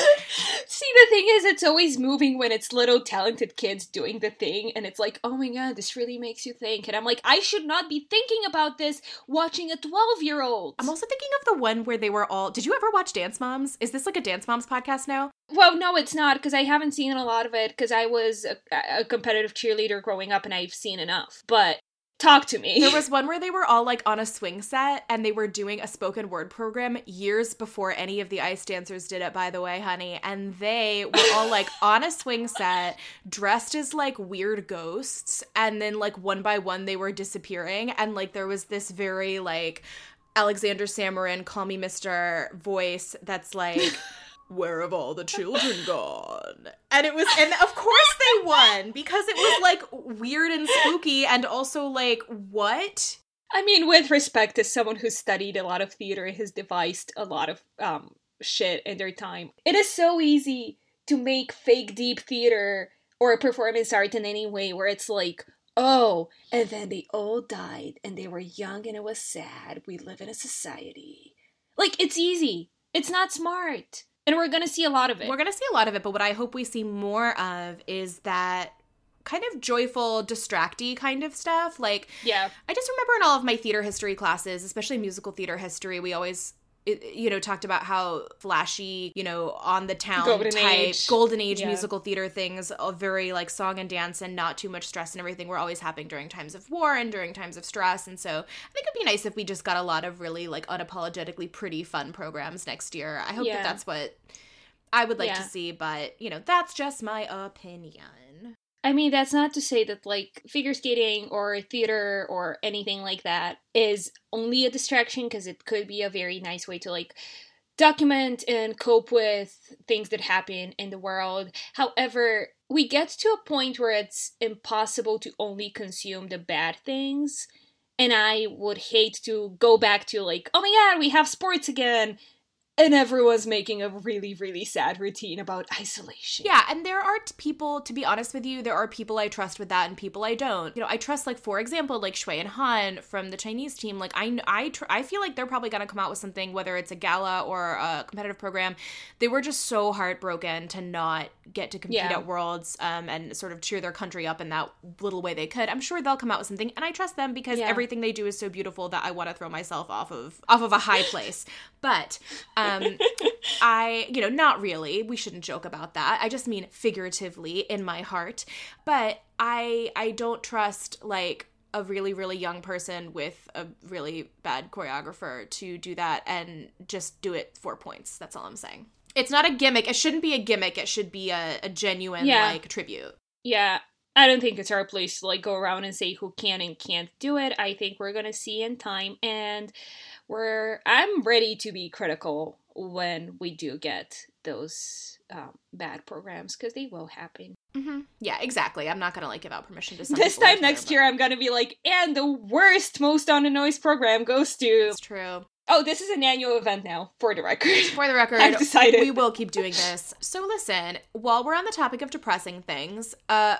See, the thing is, it's always moving when it's little talented kids doing the thing, and it's like, oh my god, this really makes you think. And I'm like, I should not be thinking about this watching a twelve-year-old. I'm also thinking of the one where they were all. Did you ever watch Dance Moms? Is this like a Dance Moms podcast now? Well, no, it's not, because I haven't seen a lot of it, because I was a, a competitive cheerleader growing up, and I've seen enough. But talk to me. There was one where they were all like on a swing set and they were doing a spoken word program years before any of the ice dancers did it, by the way, honey. And they were all like on a swing set dressed as like weird ghosts. And then like one by one they were disappearing. And like there was this very like Alexander Samarin, Call Me Mister voice that's like, where have all the children gone? And it was, and of course they won because it was like weird and spooky and also like, what? I mean, with respect to someone who studied a lot of theater and has devised a lot of um, shit in their time, it is so easy to make fake deep theater or performance art in any way where it's like, oh, and then they all died and they were young and it was sad. We live in a society. Like, it's easy. It's not smart. And we're going to see a lot of it. We're going to see a lot of it, but what I hope we see more of is that kind of joyful, distracty kind of stuff. Like, yeah. I just remember in all of my theater history classes, especially musical theater history, we always, you know, talked about how flashy, you know, on the town Golden type, age. golden age Yeah. musical theater things, all very like song and dance and not too much stress and everything were always happening during times of war and during times of stress. And so I think it'd be nice if we just got a lot of really like unapologetically pretty fun programs next year. I hope Yeah. that that's what I would like Yeah. to see, but, you know, that's just my opinion. I mean, that's not to say that, like, figure skating or theater or anything like that is only a distraction, because it could be a very nice way to, like, document and cope with things that happen in the world. However, we get to a point where it's impossible to only consume the bad things, and I would hate to go back to, like, oh my god, we have sports again, and everyone's making a really, really sad routine about isolation. Yeah, and there are t- people, to be honest with you, there are people I trust with that and people I don't. You know, I trust, like, for example, like Shui and Han from the Chinese team. Like, I, I, tr- I feel like they're probably going to come out with something, whether it's a gala or a competitive program. They were just so heartbroken to not get to compete Yeah. at Worlds um, and sort of cheer their country up in that little way they could. I'm sure they'll come out with something, and I trust them because Yeah. everything they do is so beautiful that I want to throw myself off of off of a high place. But um, I, you know, not really. We shouldn't joke about that. I just mean figuratively in my heart. But I I don't trust like a really, really young person with a really bad choreographer to do that and just do it for points. That's all I'm saying. It's not a gimmick. It shouldn't be a gimmick. It should be a, a genuine, Yeah. like, tribute. Yeah, I don't think it's our place to like go around and say who can and can't do it. I think we're gonna see in time, and we're I'm ready to be critical when we do get those um, bad programs, because they will happen. Mm-hmm. Yeah, exactly. I'm not gonna like give out permission to some This people time on next Twitter, year, I'm gonna be like, and the worst, most on the noise program goes but to. It's true. Oh, this is an annual event now, for the record. For the record, I've decided. we will keep doing this. So listen, while we're on the topic of depressing things, uh,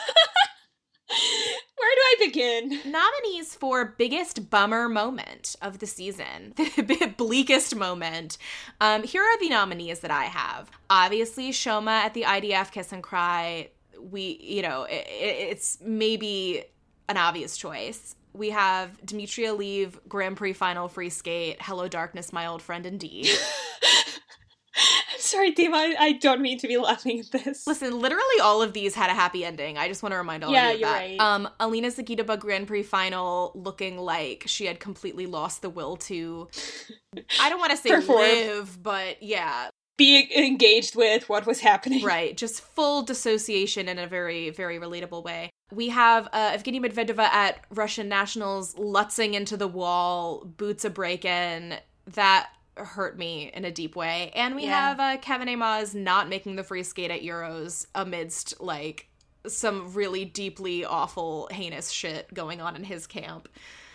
Where do I begin? nominees for biggest bummer moment of the season, the bleakest moment. Um, here are the nominees that I have. Obviously, Shoma at the I D F Kiss and Cry. We, you know, it, it's maybe an obvious choice. We have Demetria Leave Grand Prix final free skate. Hello, darkness, my old friend, indeed. I'm sorry, Dima, I, I don't mean to be laughing at this. Listen, literally all of these had a happy ending. I just want to remind all Yeah, of you of you're that. right. Um, Alina Zagitova Grand Prix final looking like she had completely lost the will to, I don't want to say Perform. live, but yeah, Be engaged with what was happening. right. Just full dissociation in a very, very relatable way. We have uh, Evgenia Medvedeva at Russian Nationals lutzing into the wall, boots a break-in. That hurt me in a deep way. And we Yeah. have uh, Kevin Amaz not making the free skate at Euros amidst, like, some really deeply awful, heinous shit going on in his camp.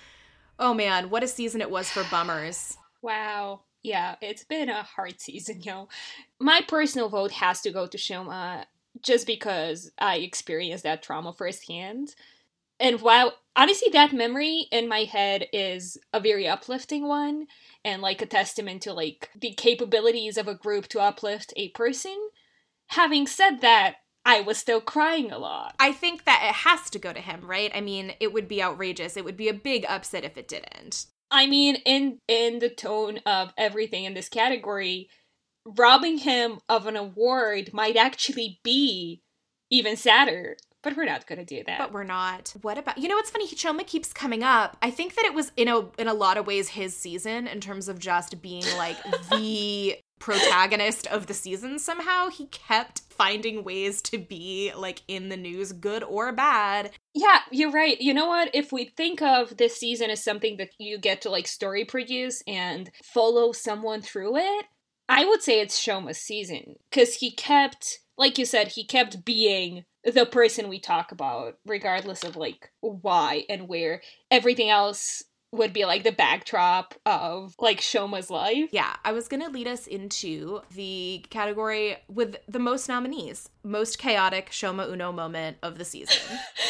Oh man, what a season it was for bummers. Wow. Yeah, it's been a hard season, yo. My personal vote has to go to Shoma just because I experienced that trauma firsthand. And while, honestly, that memory in my head is a very uplifting one and like a testament to like the capabilities of a group to uplift a person. Having said that, I was still crying a lot. I think that it has to go to him, right? I mean, it would be outrageous. It would be a big upset if it didn't. I mean, in in the tone of everything in this category, robbing him of an award might actually be even sadder. But we're not gonna do that. But we're not. What about, you know what's funny? Choma keeps coming up. I think that it was in a in a lot of ways his season in terms of just being like the protagonist of the season somehow. He kept finding ways to be like in the news, good or bad. Yeah, you're right. You know what? If we think of this season as something that you get to like story produce and follow someone through it, I would say it's Shoma's season. Because he kept, like you said, he kept being the person we talk about, regardless of like why and where. Everything else would be like the backdrop of like Shoma's life. Yeah, I was gonna lead us into the category with the most nominees. Most chaotic Shoma Uno moment of the season.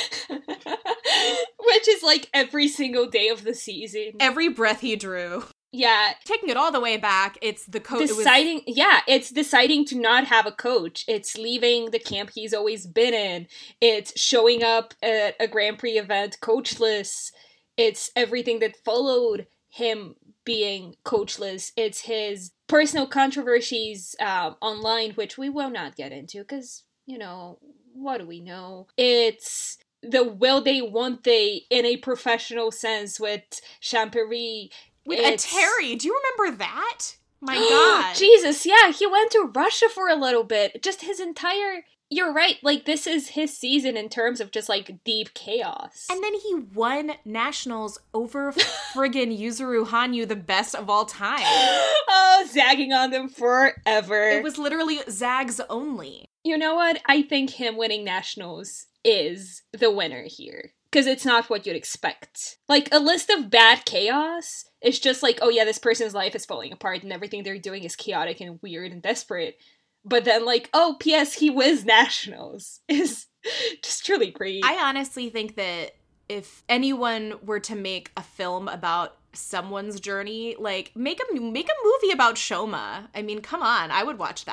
Which is like every single day of the season. Every breath he drew. Yeah. Taking it all the way back, it's the coach. Deciding, was- yeah, it's deciding to not have a coach. It's leaving the camp he's always been in. It's showing up at a Grand Prix event coachless. It's everything that followed him being coachless. It's his personal controversies um, online, which we will not get into because, you know, what do we know? It's the will they, won't they in a professional sense with Champéry. With It's... a Terry. Do you remember that? My God. Jesus, yeah, he went to Russia for a little bit. Just his entire... You're right, like, this is his season in terms of just, like, deep chaos. And then he won nationals over friggin' Yuzuru Hanyu, the best of all time. Oh, zagging on them forever. It was literally zags only. You know what? I think him winning nationals is the winner here. Because it's not what you'd expect. Like, a list of bad chaos is just like, oh yeah, this person's life is falling apart and everything they're doing is chaotic and weird and desperate. But then, like, oh, P S he wins nationals is just truly great. I honestly think that if anyone were to make a film about someone's journey, like, make a, make a movie about Shoma. I mean, come on, I would watch that.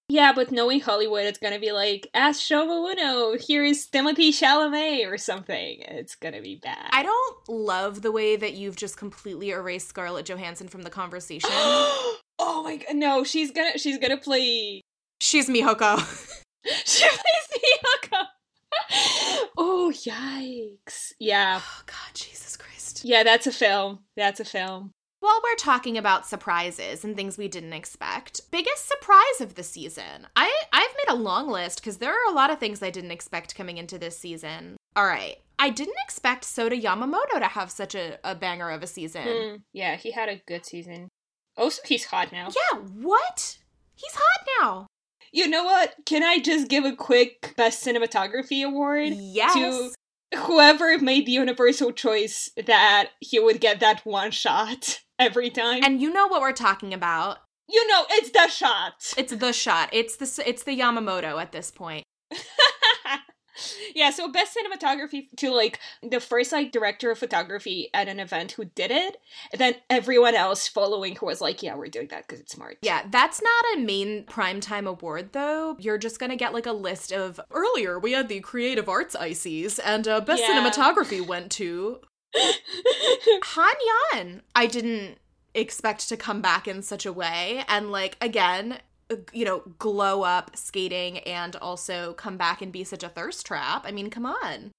Yeah, but knowing Hollywood, it's gonna be like, ask Shoma Uno, here is Timothée Chalamet or something. It's gonna be bad. I don't love the way that you've just completely erased Scarlett Johansson from the conversation. Oh my god, no, she's gonna she's gonna play... She's Mihoko. She plays Miyako. Oh, yikes. Yeah. Oh, God, Jesus Christ. Yeah, that's a film. That's a film. While we're talking about surprises and things we didn't expect, biggest surprise of the season. I, I've made a long list because there are a lot of things I didn't expect coming into this season. All right. I didn't expect Sota Yamamoto to have such a, a banger of a season. Mm, yeah, he had a good season. Also, he's hot now. Yeah, what? He's hot now. You know what? Can I just give a quick Best Cinematography award? Yes. To whoever made the universal choice that he would get that one shot every time. And you know what we're talking about. You know, it's the shot. It's the shot. It's the it's the Yamamoto at this point. Yeah, so best cinematography to, like, the first, like, director of photography at an event who did it, and then everyone else following who was like, yeah, we're doing that because it's smart. Yeah, that's not a main primetime award, though. You're just gonna get, like, a list of, earlier we had the Creative Arts Ices, and uh, best Yeah. cinematography went to Han Yan. I didn't expect to come back in such a way, and, like, again... you know, glow up skating and also come back and be such a thirst trap. I mean, come on.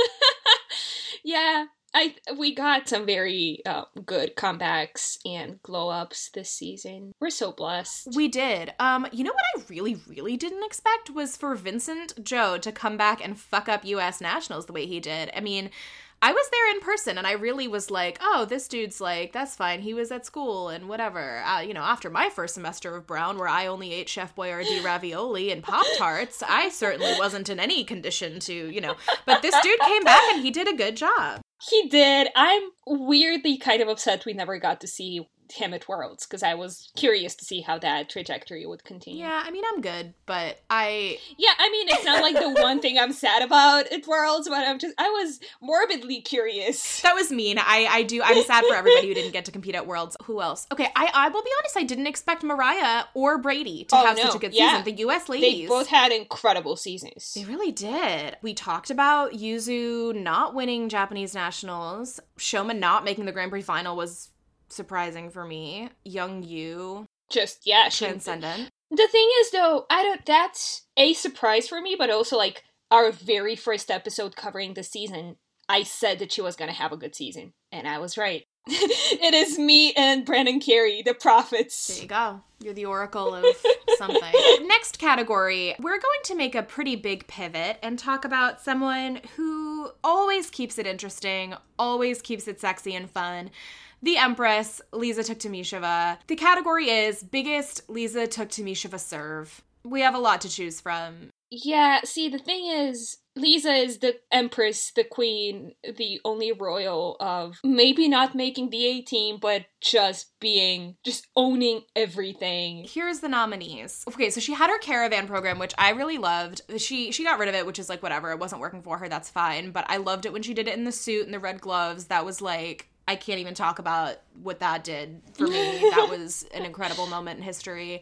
Yeah, I we got some very uh, good comebacks and glow ups this season. We're so blessed. We did. Um, you know what I really, really didn't expect was for Vincent Zhou to come back and fuck up U S Nationals the way he did. I mean, I was there in person, and I really was like, oh, this dude's like, that's fine. He was at school and whatever. Uh, you know, after my first semester of Brown, where I only ate Chef Boyardee ravioli and Pop-Tarts, I certainly wasn't in any condition to, you know. But this dude came back, and he did a good job. He did. I'm weirdly kind of upset we never got to see him at Worlds, because I was curious to see how that trajectory would continue. Yeah, I mean, I'm good, but I... Yeah, I mean, it's not like the one thing I'm sad about at Worlds, but I'm just, I was morbidly curious. That was mean. I, I do, I'm sad for everybody who didn't get to compete at Worlds. Who else? Okay, I, I will be honest, I didn't expect Mariah or Brady to Oh, have no. such a good Yeah. season. The U S ladies. They both had incredible seasons. They really did. We talked about Yuzu not winning Japanese nationals. Shoma not making the Grand Prix final was surprising for me. Young Yu, Just, yeah. She, transcendent. the thing is, though, I don't, that's a surprise for me, but also, like, our very first episode covering the season, I said that she was going to have a good season, and I was right. It is me and Brandon Carey, the prophets. There you go. You're the oracle of something. Next category, we're going to make a pretty big pivot and talk about someone who always keeps it interesting, always keeps it sexy and fun. The Empress, Lisa Tuktamisheva. The category is biggest Lisa Tuktamisheva serve. We have a lot to choose from. Yeah, see, the thing is, Lisa is the Empress, the Queen, the only royal of maybe not making the A-team, but just being, just owning everything. Here's the nominees. Okay, so she had her caravan program, which I really loved. She she got rid of it, which is like, whatever, it wasn't working for her, that's fine. But I loved it when she did it in the suit and the red gloves. That was like... I can't even talk about what that did for me. That was an incredible moment in history.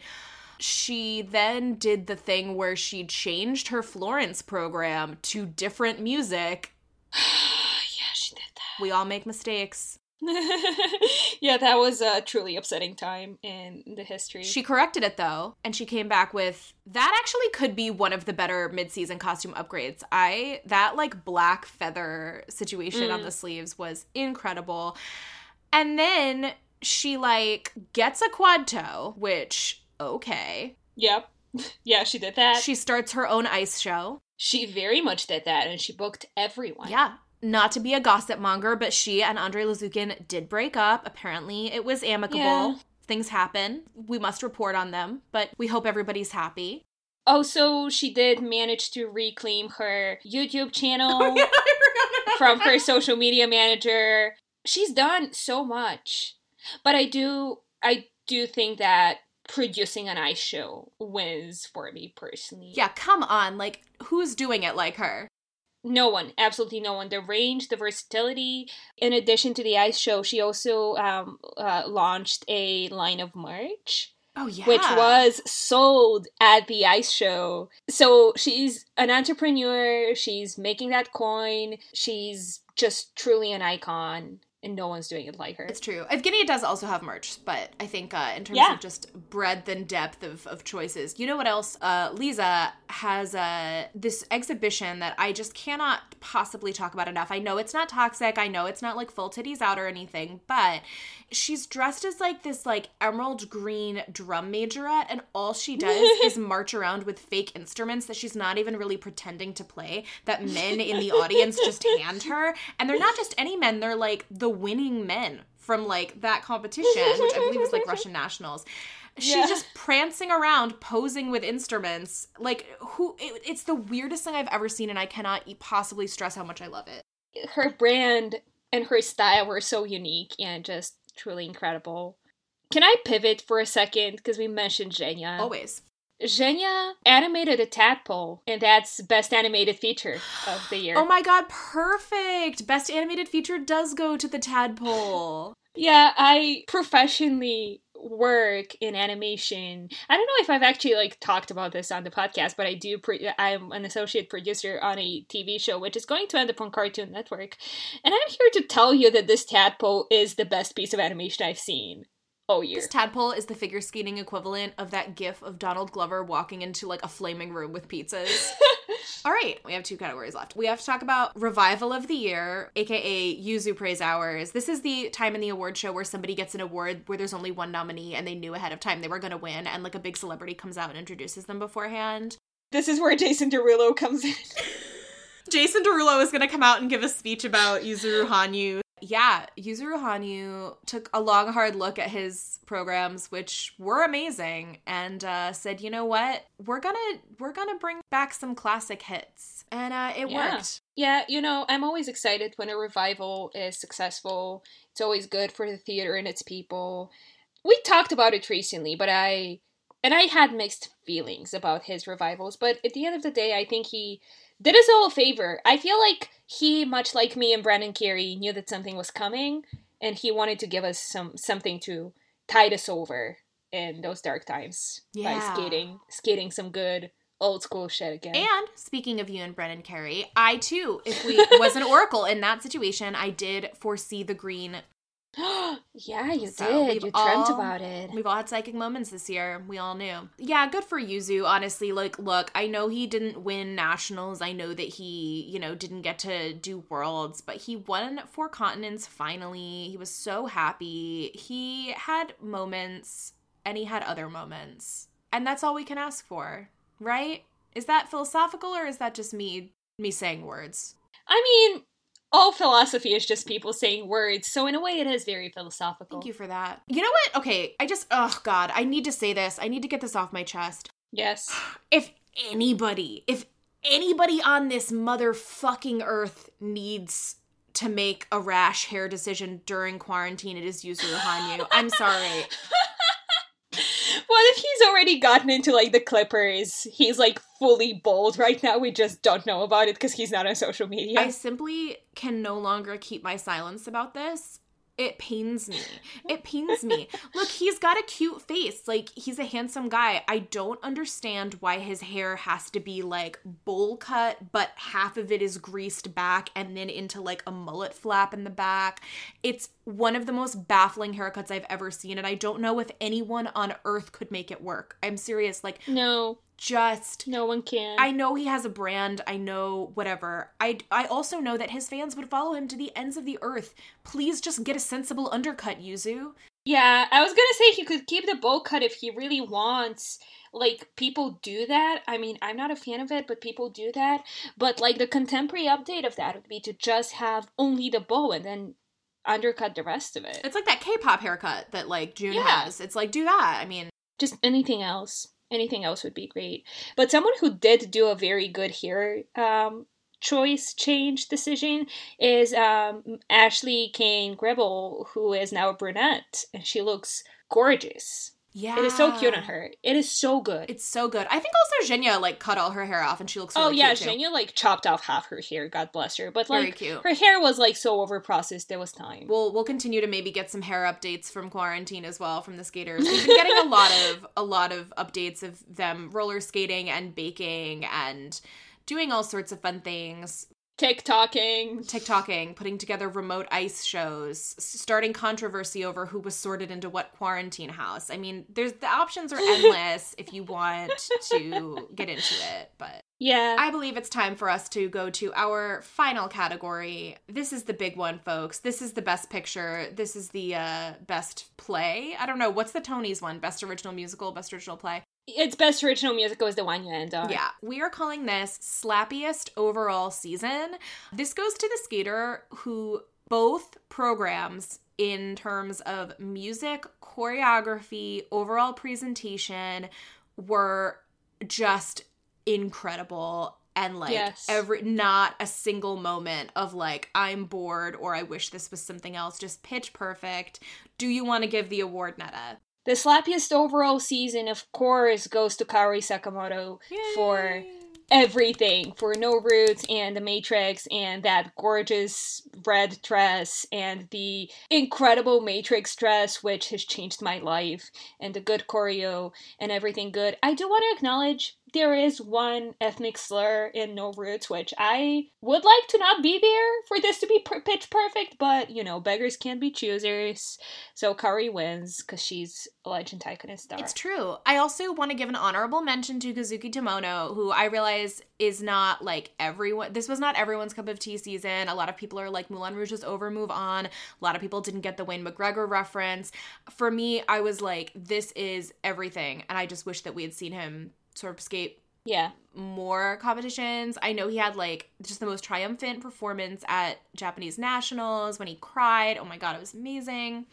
She then did the thing where she changed her Florence program to different music. Yeah, she did that. We all make mistakes. Yeah, that was a truly upsetting time in the history. She corrected it, though, and she came back with, that actually could be one of the better mid-season costume upgrades. I, that, like, black feather situation mm. on the sleeves was incredible. And then she, like, gets a quad toe, which, okay. Yep. Yeah, she did that. She starts her own ice show. She very much did that, and she booked everyone. Yeah. Not to be a gossip monger, but she and Andrei Lazukin did break up. Apparently, it was amicable. Yeah. Things happen. We must report on them, but we hope everybody's happy. Also, she did manage to reclaim her YouTube channel oh, yeah, from her social media manager. She's done so much. But I do, I do think that producing an ice show wins for me personally. Yeah, come on. Like, who's doing it like her? No one, absolutely no one. The range, the versatility. In addition to the ice show, she also um, uh, launched a line of merch Oh, yeah. Which was sold at the ICE show. So she's an entrepreneur. She's making that coin. She's just truly an icon. And no one's doing it like her. It's true. Evgenia does also have merch, but I think uh, in terms Yeah. of just breadth and depth of, of choices, you know what else? Uh, Lisa has uh, this exhibition that I just cannot possibly talk about enough. I know it's not toxic. I know it's not like full titties out or anything, but she's dressed as like this like emerald green drum majorette, and all she does is march around with fake instruments that she's not even really pretending to play, that men in the audience just hand her. And they're not just any men, they're like the winning men from like that competition, which I believe was like Russian nationals. She's Yeah. just prancing around posing with instruments. Like, who it, it's the weirdest thing I've ever seen, and I cannot e- possibly stress how much I love it. Her brand and her style were so unique and just truly incredible. Can I pivot for a second? Because we mentioned Zhenya. Always. Zhenya animated a tadpole, and that's Best Animated Feature of the year. Oh my god, perfect! Best animated feature does go to the tadpole. Yeah, I professionally work in animation. I don't know if I've actually like talked about this on the podcast, but I do. Pre- I'm an associate producer on a T V show which is going to end up on Cartoon Network, and I'm here to tell you that this tadpole is the best piece of animation I've seen all year. This tadpole is the figure skating equivalent of that gif of Donald Glover walking into like a flaming room with pizzas. All right, we have two categories left. We have to talk about Revival of the Year, aka Yuzu Praise Hours. This is the time in the award show where somebody gets an award where there's only one nominee and they knew ahead of time they were going to win, and like a big celebrity comes out and introduces them beforehand. This is where Jason Derulo comes in. Jason Derulo is going to come out and give a speech about Yuzuru Hanyu. Yeah, Yuzuru Hanyu took a long, hard look at his programs, which were amazing, and uh, said, "You know what? We're gonna we're gonna bring back some classic hits," and uh, it Yeah. worked. Yeah, you know, I'm always excited when a revival is successful. It's always good for the theater and its people. We talked about it recently, but I and I had mixed feelings about his revivals, but at the end of the day, I think he did us all a favor. I feel like he, much like me and Brandon Carey, knew that something was coming, and he wanted to give us some something to tide us over in those dark times Yeah. by skating, skating some good old school shit again. And speaking of you and Brennan Carey, I too, if we was an oracle in that situation, I did foresee the green. Yeah, you So did. we've You dreamt all- about it. We've all had psychic moments this year. We all knew. Yeah, good for Yuzu, honestly. Like, look, I know he didn't win nationals. I know that he, you know, didn't get to do worlds, but he won four continents finally. He was so happy. He had moments, and he had other moments. And that's all we can ask for, right? Is that philosophical, or is that just me me saying words? I mean, all philosophy is just people saying words, so in a way it is very philosophical. Thank you for that. You know what? Okay, I just, oh God, I need to say this. I need to get this off my chest. Yes. If anybody, if anybody on this motherfucking earth needs to make a rash hair decision during quarantine, it is Yuzuru Hanyu. I'm sorry. What if he's already gotten into, like, the Clippers? He's, like, fully bald right now. We just don't know about it because he's not on social media. I simply can no longer keep my silence about this. It pains me. It pains me. Look, he's got a cute face. Like, he's a handsome guy. I don't understand why his hair has to be, like, bowl cut, but half of it is greased back and then into, like, a mullet flap in the back. It's one of the most baffling haircuts I've ever seen, and I don't know if anyone on earth could make it work. I'm serious. Like, No, just... no one can. I know he has a brand. I know whatever. I, I also know that his fans would follow him to the ends of the earth. Please just get a sensible undercut, Yuzu. Yeah, I was gonna say he could keep the bowl cut if he really wants. Like, people do that. I mean, I'm not a fan of it, but people do that. But, like, the contemporary update of that would be to just have only the bow and then undercut the rest of it. It's like that K-pop haircut that, like, June Yeah. has. It's like, do that. I mean... Just anything else. Anything else would be great. But someone who did do a very good hair um, choice change decision is um, Ashley Kane Grebel, who is now a brunette, and she looks gorgeous. Yeah. It is so cute on her. It is so good. It's so good. I think also Xenia, like, cut all her hair off and she looks really oh, yeah, cute, too. Xenia, like, chopped off half her hair, God bless her. But, like, Very cute. her hair was, like, so over-processed, there was time. We'll, we'll continue to maybe get some hair updates from quarantine as well, from the skaters. We've been getting a lot of, a lot of updates of them roller skating and baking and doing all sorts of fun things. TikToking. TikToking, putting together remote ice shows, starting controversy over who was sorted into what quarantine house. I mean, there's the options are endless if you want to get into it, but yeah. I believe it's time for us to go to our final category. This is the big one, folks. This is the best picture. This is the uh, best play. I don't know. What's the Tonys one? Best original musical, best original play? Its best original musical is the one you end on. Yeah. We are calling this Slappiest Overall Season. This goes to the skater who both programs in terms of music, choreography, overall presentation were just incredible. And like yes. every not a single moment of like I'm bored or I wish this was something else. Just pitch perfect. Do you want to give the award, Netta? The slappiest overall season, of course, goes to Kaori Sakamoto Yay. for everything. For No Roots and The Matrix and that gorgeous red dress and the incredible Matrix dress, which has changed my life, and the good choreo and everything good. I do want to acknowledge there is one ethnic slur in No Roots, which I would like to not be there for this to be per- pitch perfect, but, you know, beggars can't be choosers. So Kaori wins, because she's a Legend Tycoon star. It's true. I also want to give an honorable mention to Kazuki Tomono, who I realize is not, like, everyone. This was not everyone's cup of tea season. A lot of people are like, Moulin Rouge is over, move on. A lot of people didn't get the Wayne McGregor reference. For me, I was like, this is everything, and I just wish that we had seen him sort of escape yeah more competitions. I know he had like just the most triumphant performance at Japanese Nationals when he cried. Oh my god, it was amazing.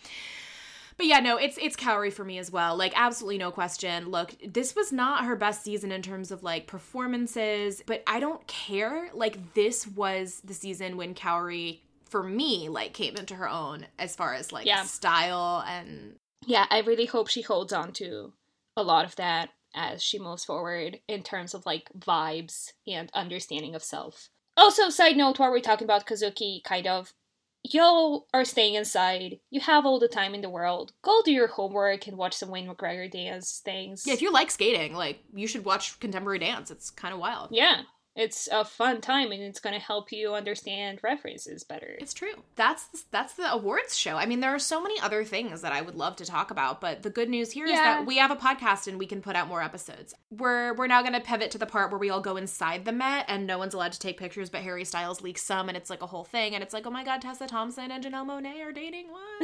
But yeah, no, it's it's Kaori for me as well. Like, absolutely no question. Look, this was not her best season in terms of like performances, but I don't care. Like, this was the season when Kaori, for me, like came into her own as far as like yeah. style and yeah. I really hope she holds on to a lot of that as she moves forward in terms of, like, vibes and understanding of self. Also, side note, while we're talking about Kazuki, kind of, y'all are staying inside. You have all the time in the world. Go do your homework and watch some Wayne McGregor dance things. Yeah, if you like skating, like, you should watch contemporary dance. It's kind of wild. Yeah. It's a fun time, and it's going to help you understand references better. It's true. That's that's the awards show. I mean, there are so many other things that I would love to talk about, but the good news here yeah. is that we have a podcast and we can put out more episodes. We're we're now going to pivot to the part where we all go inside the Met, and no one's allowed to take pictures, but Harry Styles leaks some, and it's like a whole thing, and it's like, oh my god, Tessa Thompson and Janelle Monáe are dating? What?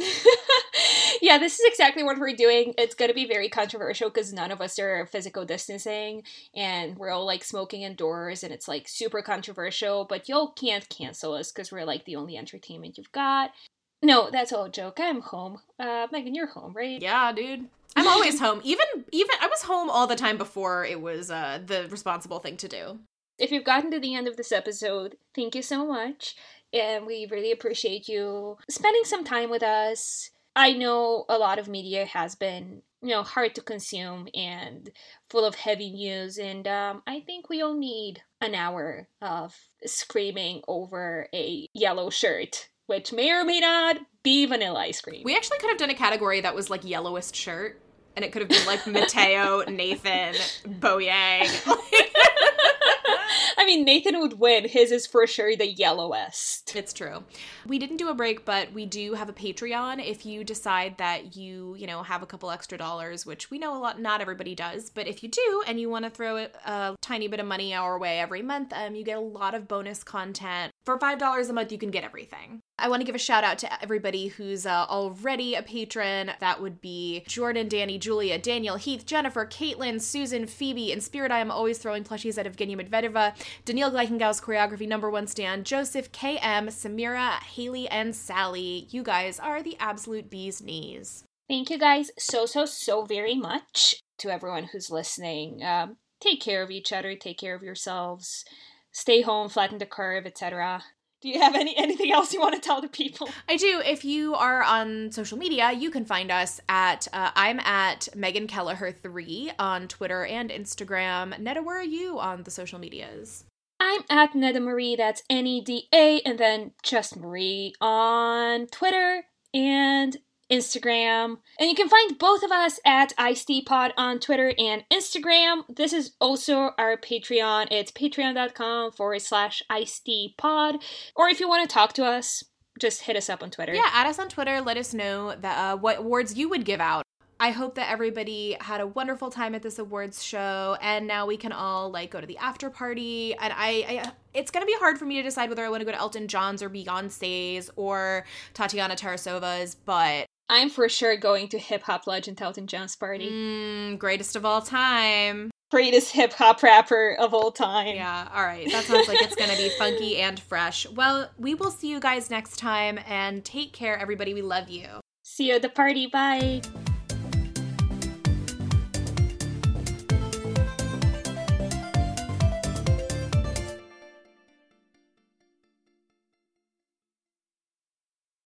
Yeah, this is exactly what we're doing. It's going to be very controversial because none of us are physical distancing, and we're all, like, smoking indoors, and it's, like, super controversial, but y'all can't cancel us because we're, like, the only entertainment you've got. No, that's all a joke. I'm home. Uh, Megan, you're home, right? Yeah, dude. I'm always home. Even, even, I was home all the time before it was uh, the responsible thing to do. If you've gotten to the end of this episode, thank you so much, and we really appreciate you spending some time with us. I know a lot of media has been, you know, hard to consume and full of heavy news, and um, I think we all need an hour of screaming over a yellow shirt, which may or may not be vanilla ice cream. We actually could have done a category that was like yellowest shirt, and it could have been like Mateo, Nathan, Boyang. I mean, Nathan would win. His is for sure the yellowest. It's true. We didn't do a break, but we do have a Patreon. If you decide that you, you know, have a couple extra dollars, which we know a lot, not everybody does, but if you do, and you want to throw a tiny bit of money our way every month, um, you get a lot of bonus content. For five dollars a month, you can get everything. I want to give a shout out to everybody who's uh, already a patron. That would be Jordan, Danny, Julia, Daniel, Heath, Jennifer, Caitlin, Susan, Phoebe. In spirit, I am always throwing plushies at Evgenia Medvedeva, Daniil Gleichengaus, choreography number one stan, Joseph, K M, Samira, Haley, and Sally. You guys are the absolute bee's knees. Thank you guys so, so, so very much. To everyone who's listening, um, take care of each other, take care of yourselves, stay home, flatten the curve, et cetera. Do you have any anything else you want to tell the people? I do. If you are on social media, you can find us at, uh, I'm at Megan Kelleher three on Twitter and Instagram. Neda, where are you on the social medias? I'm at Neda Marie, that's N E D A, and then just Marie on Twitter and Instagram. And you can find both of us at IceTeaPod on Twitter and Instagram. This is also our Patreon. It's patreon.com forward slash IceTeaPod. Or if you want to talk to us, just hit us up on Twitter. Yeah, add us on Twitter. Let us know that, uh, what awards you would give out. I hope that everybody had a wonderful time at this awards show, and now we can all, like, go to the after party. And I, I it's going to be hard for me to decide whether I want to go to Elton John's or Beyonce's or Tatiana Tarasova's, but I'm for sure going to hip-hop legend Elton John's party. Mm, greatest of all time. Greatest hip-hop rapper of all time. Yeah, all right. That sounds like it's going to be funky and fresh. Well, we will see you guys next time, and take care, everybody. We love you. See you at the party. Bye.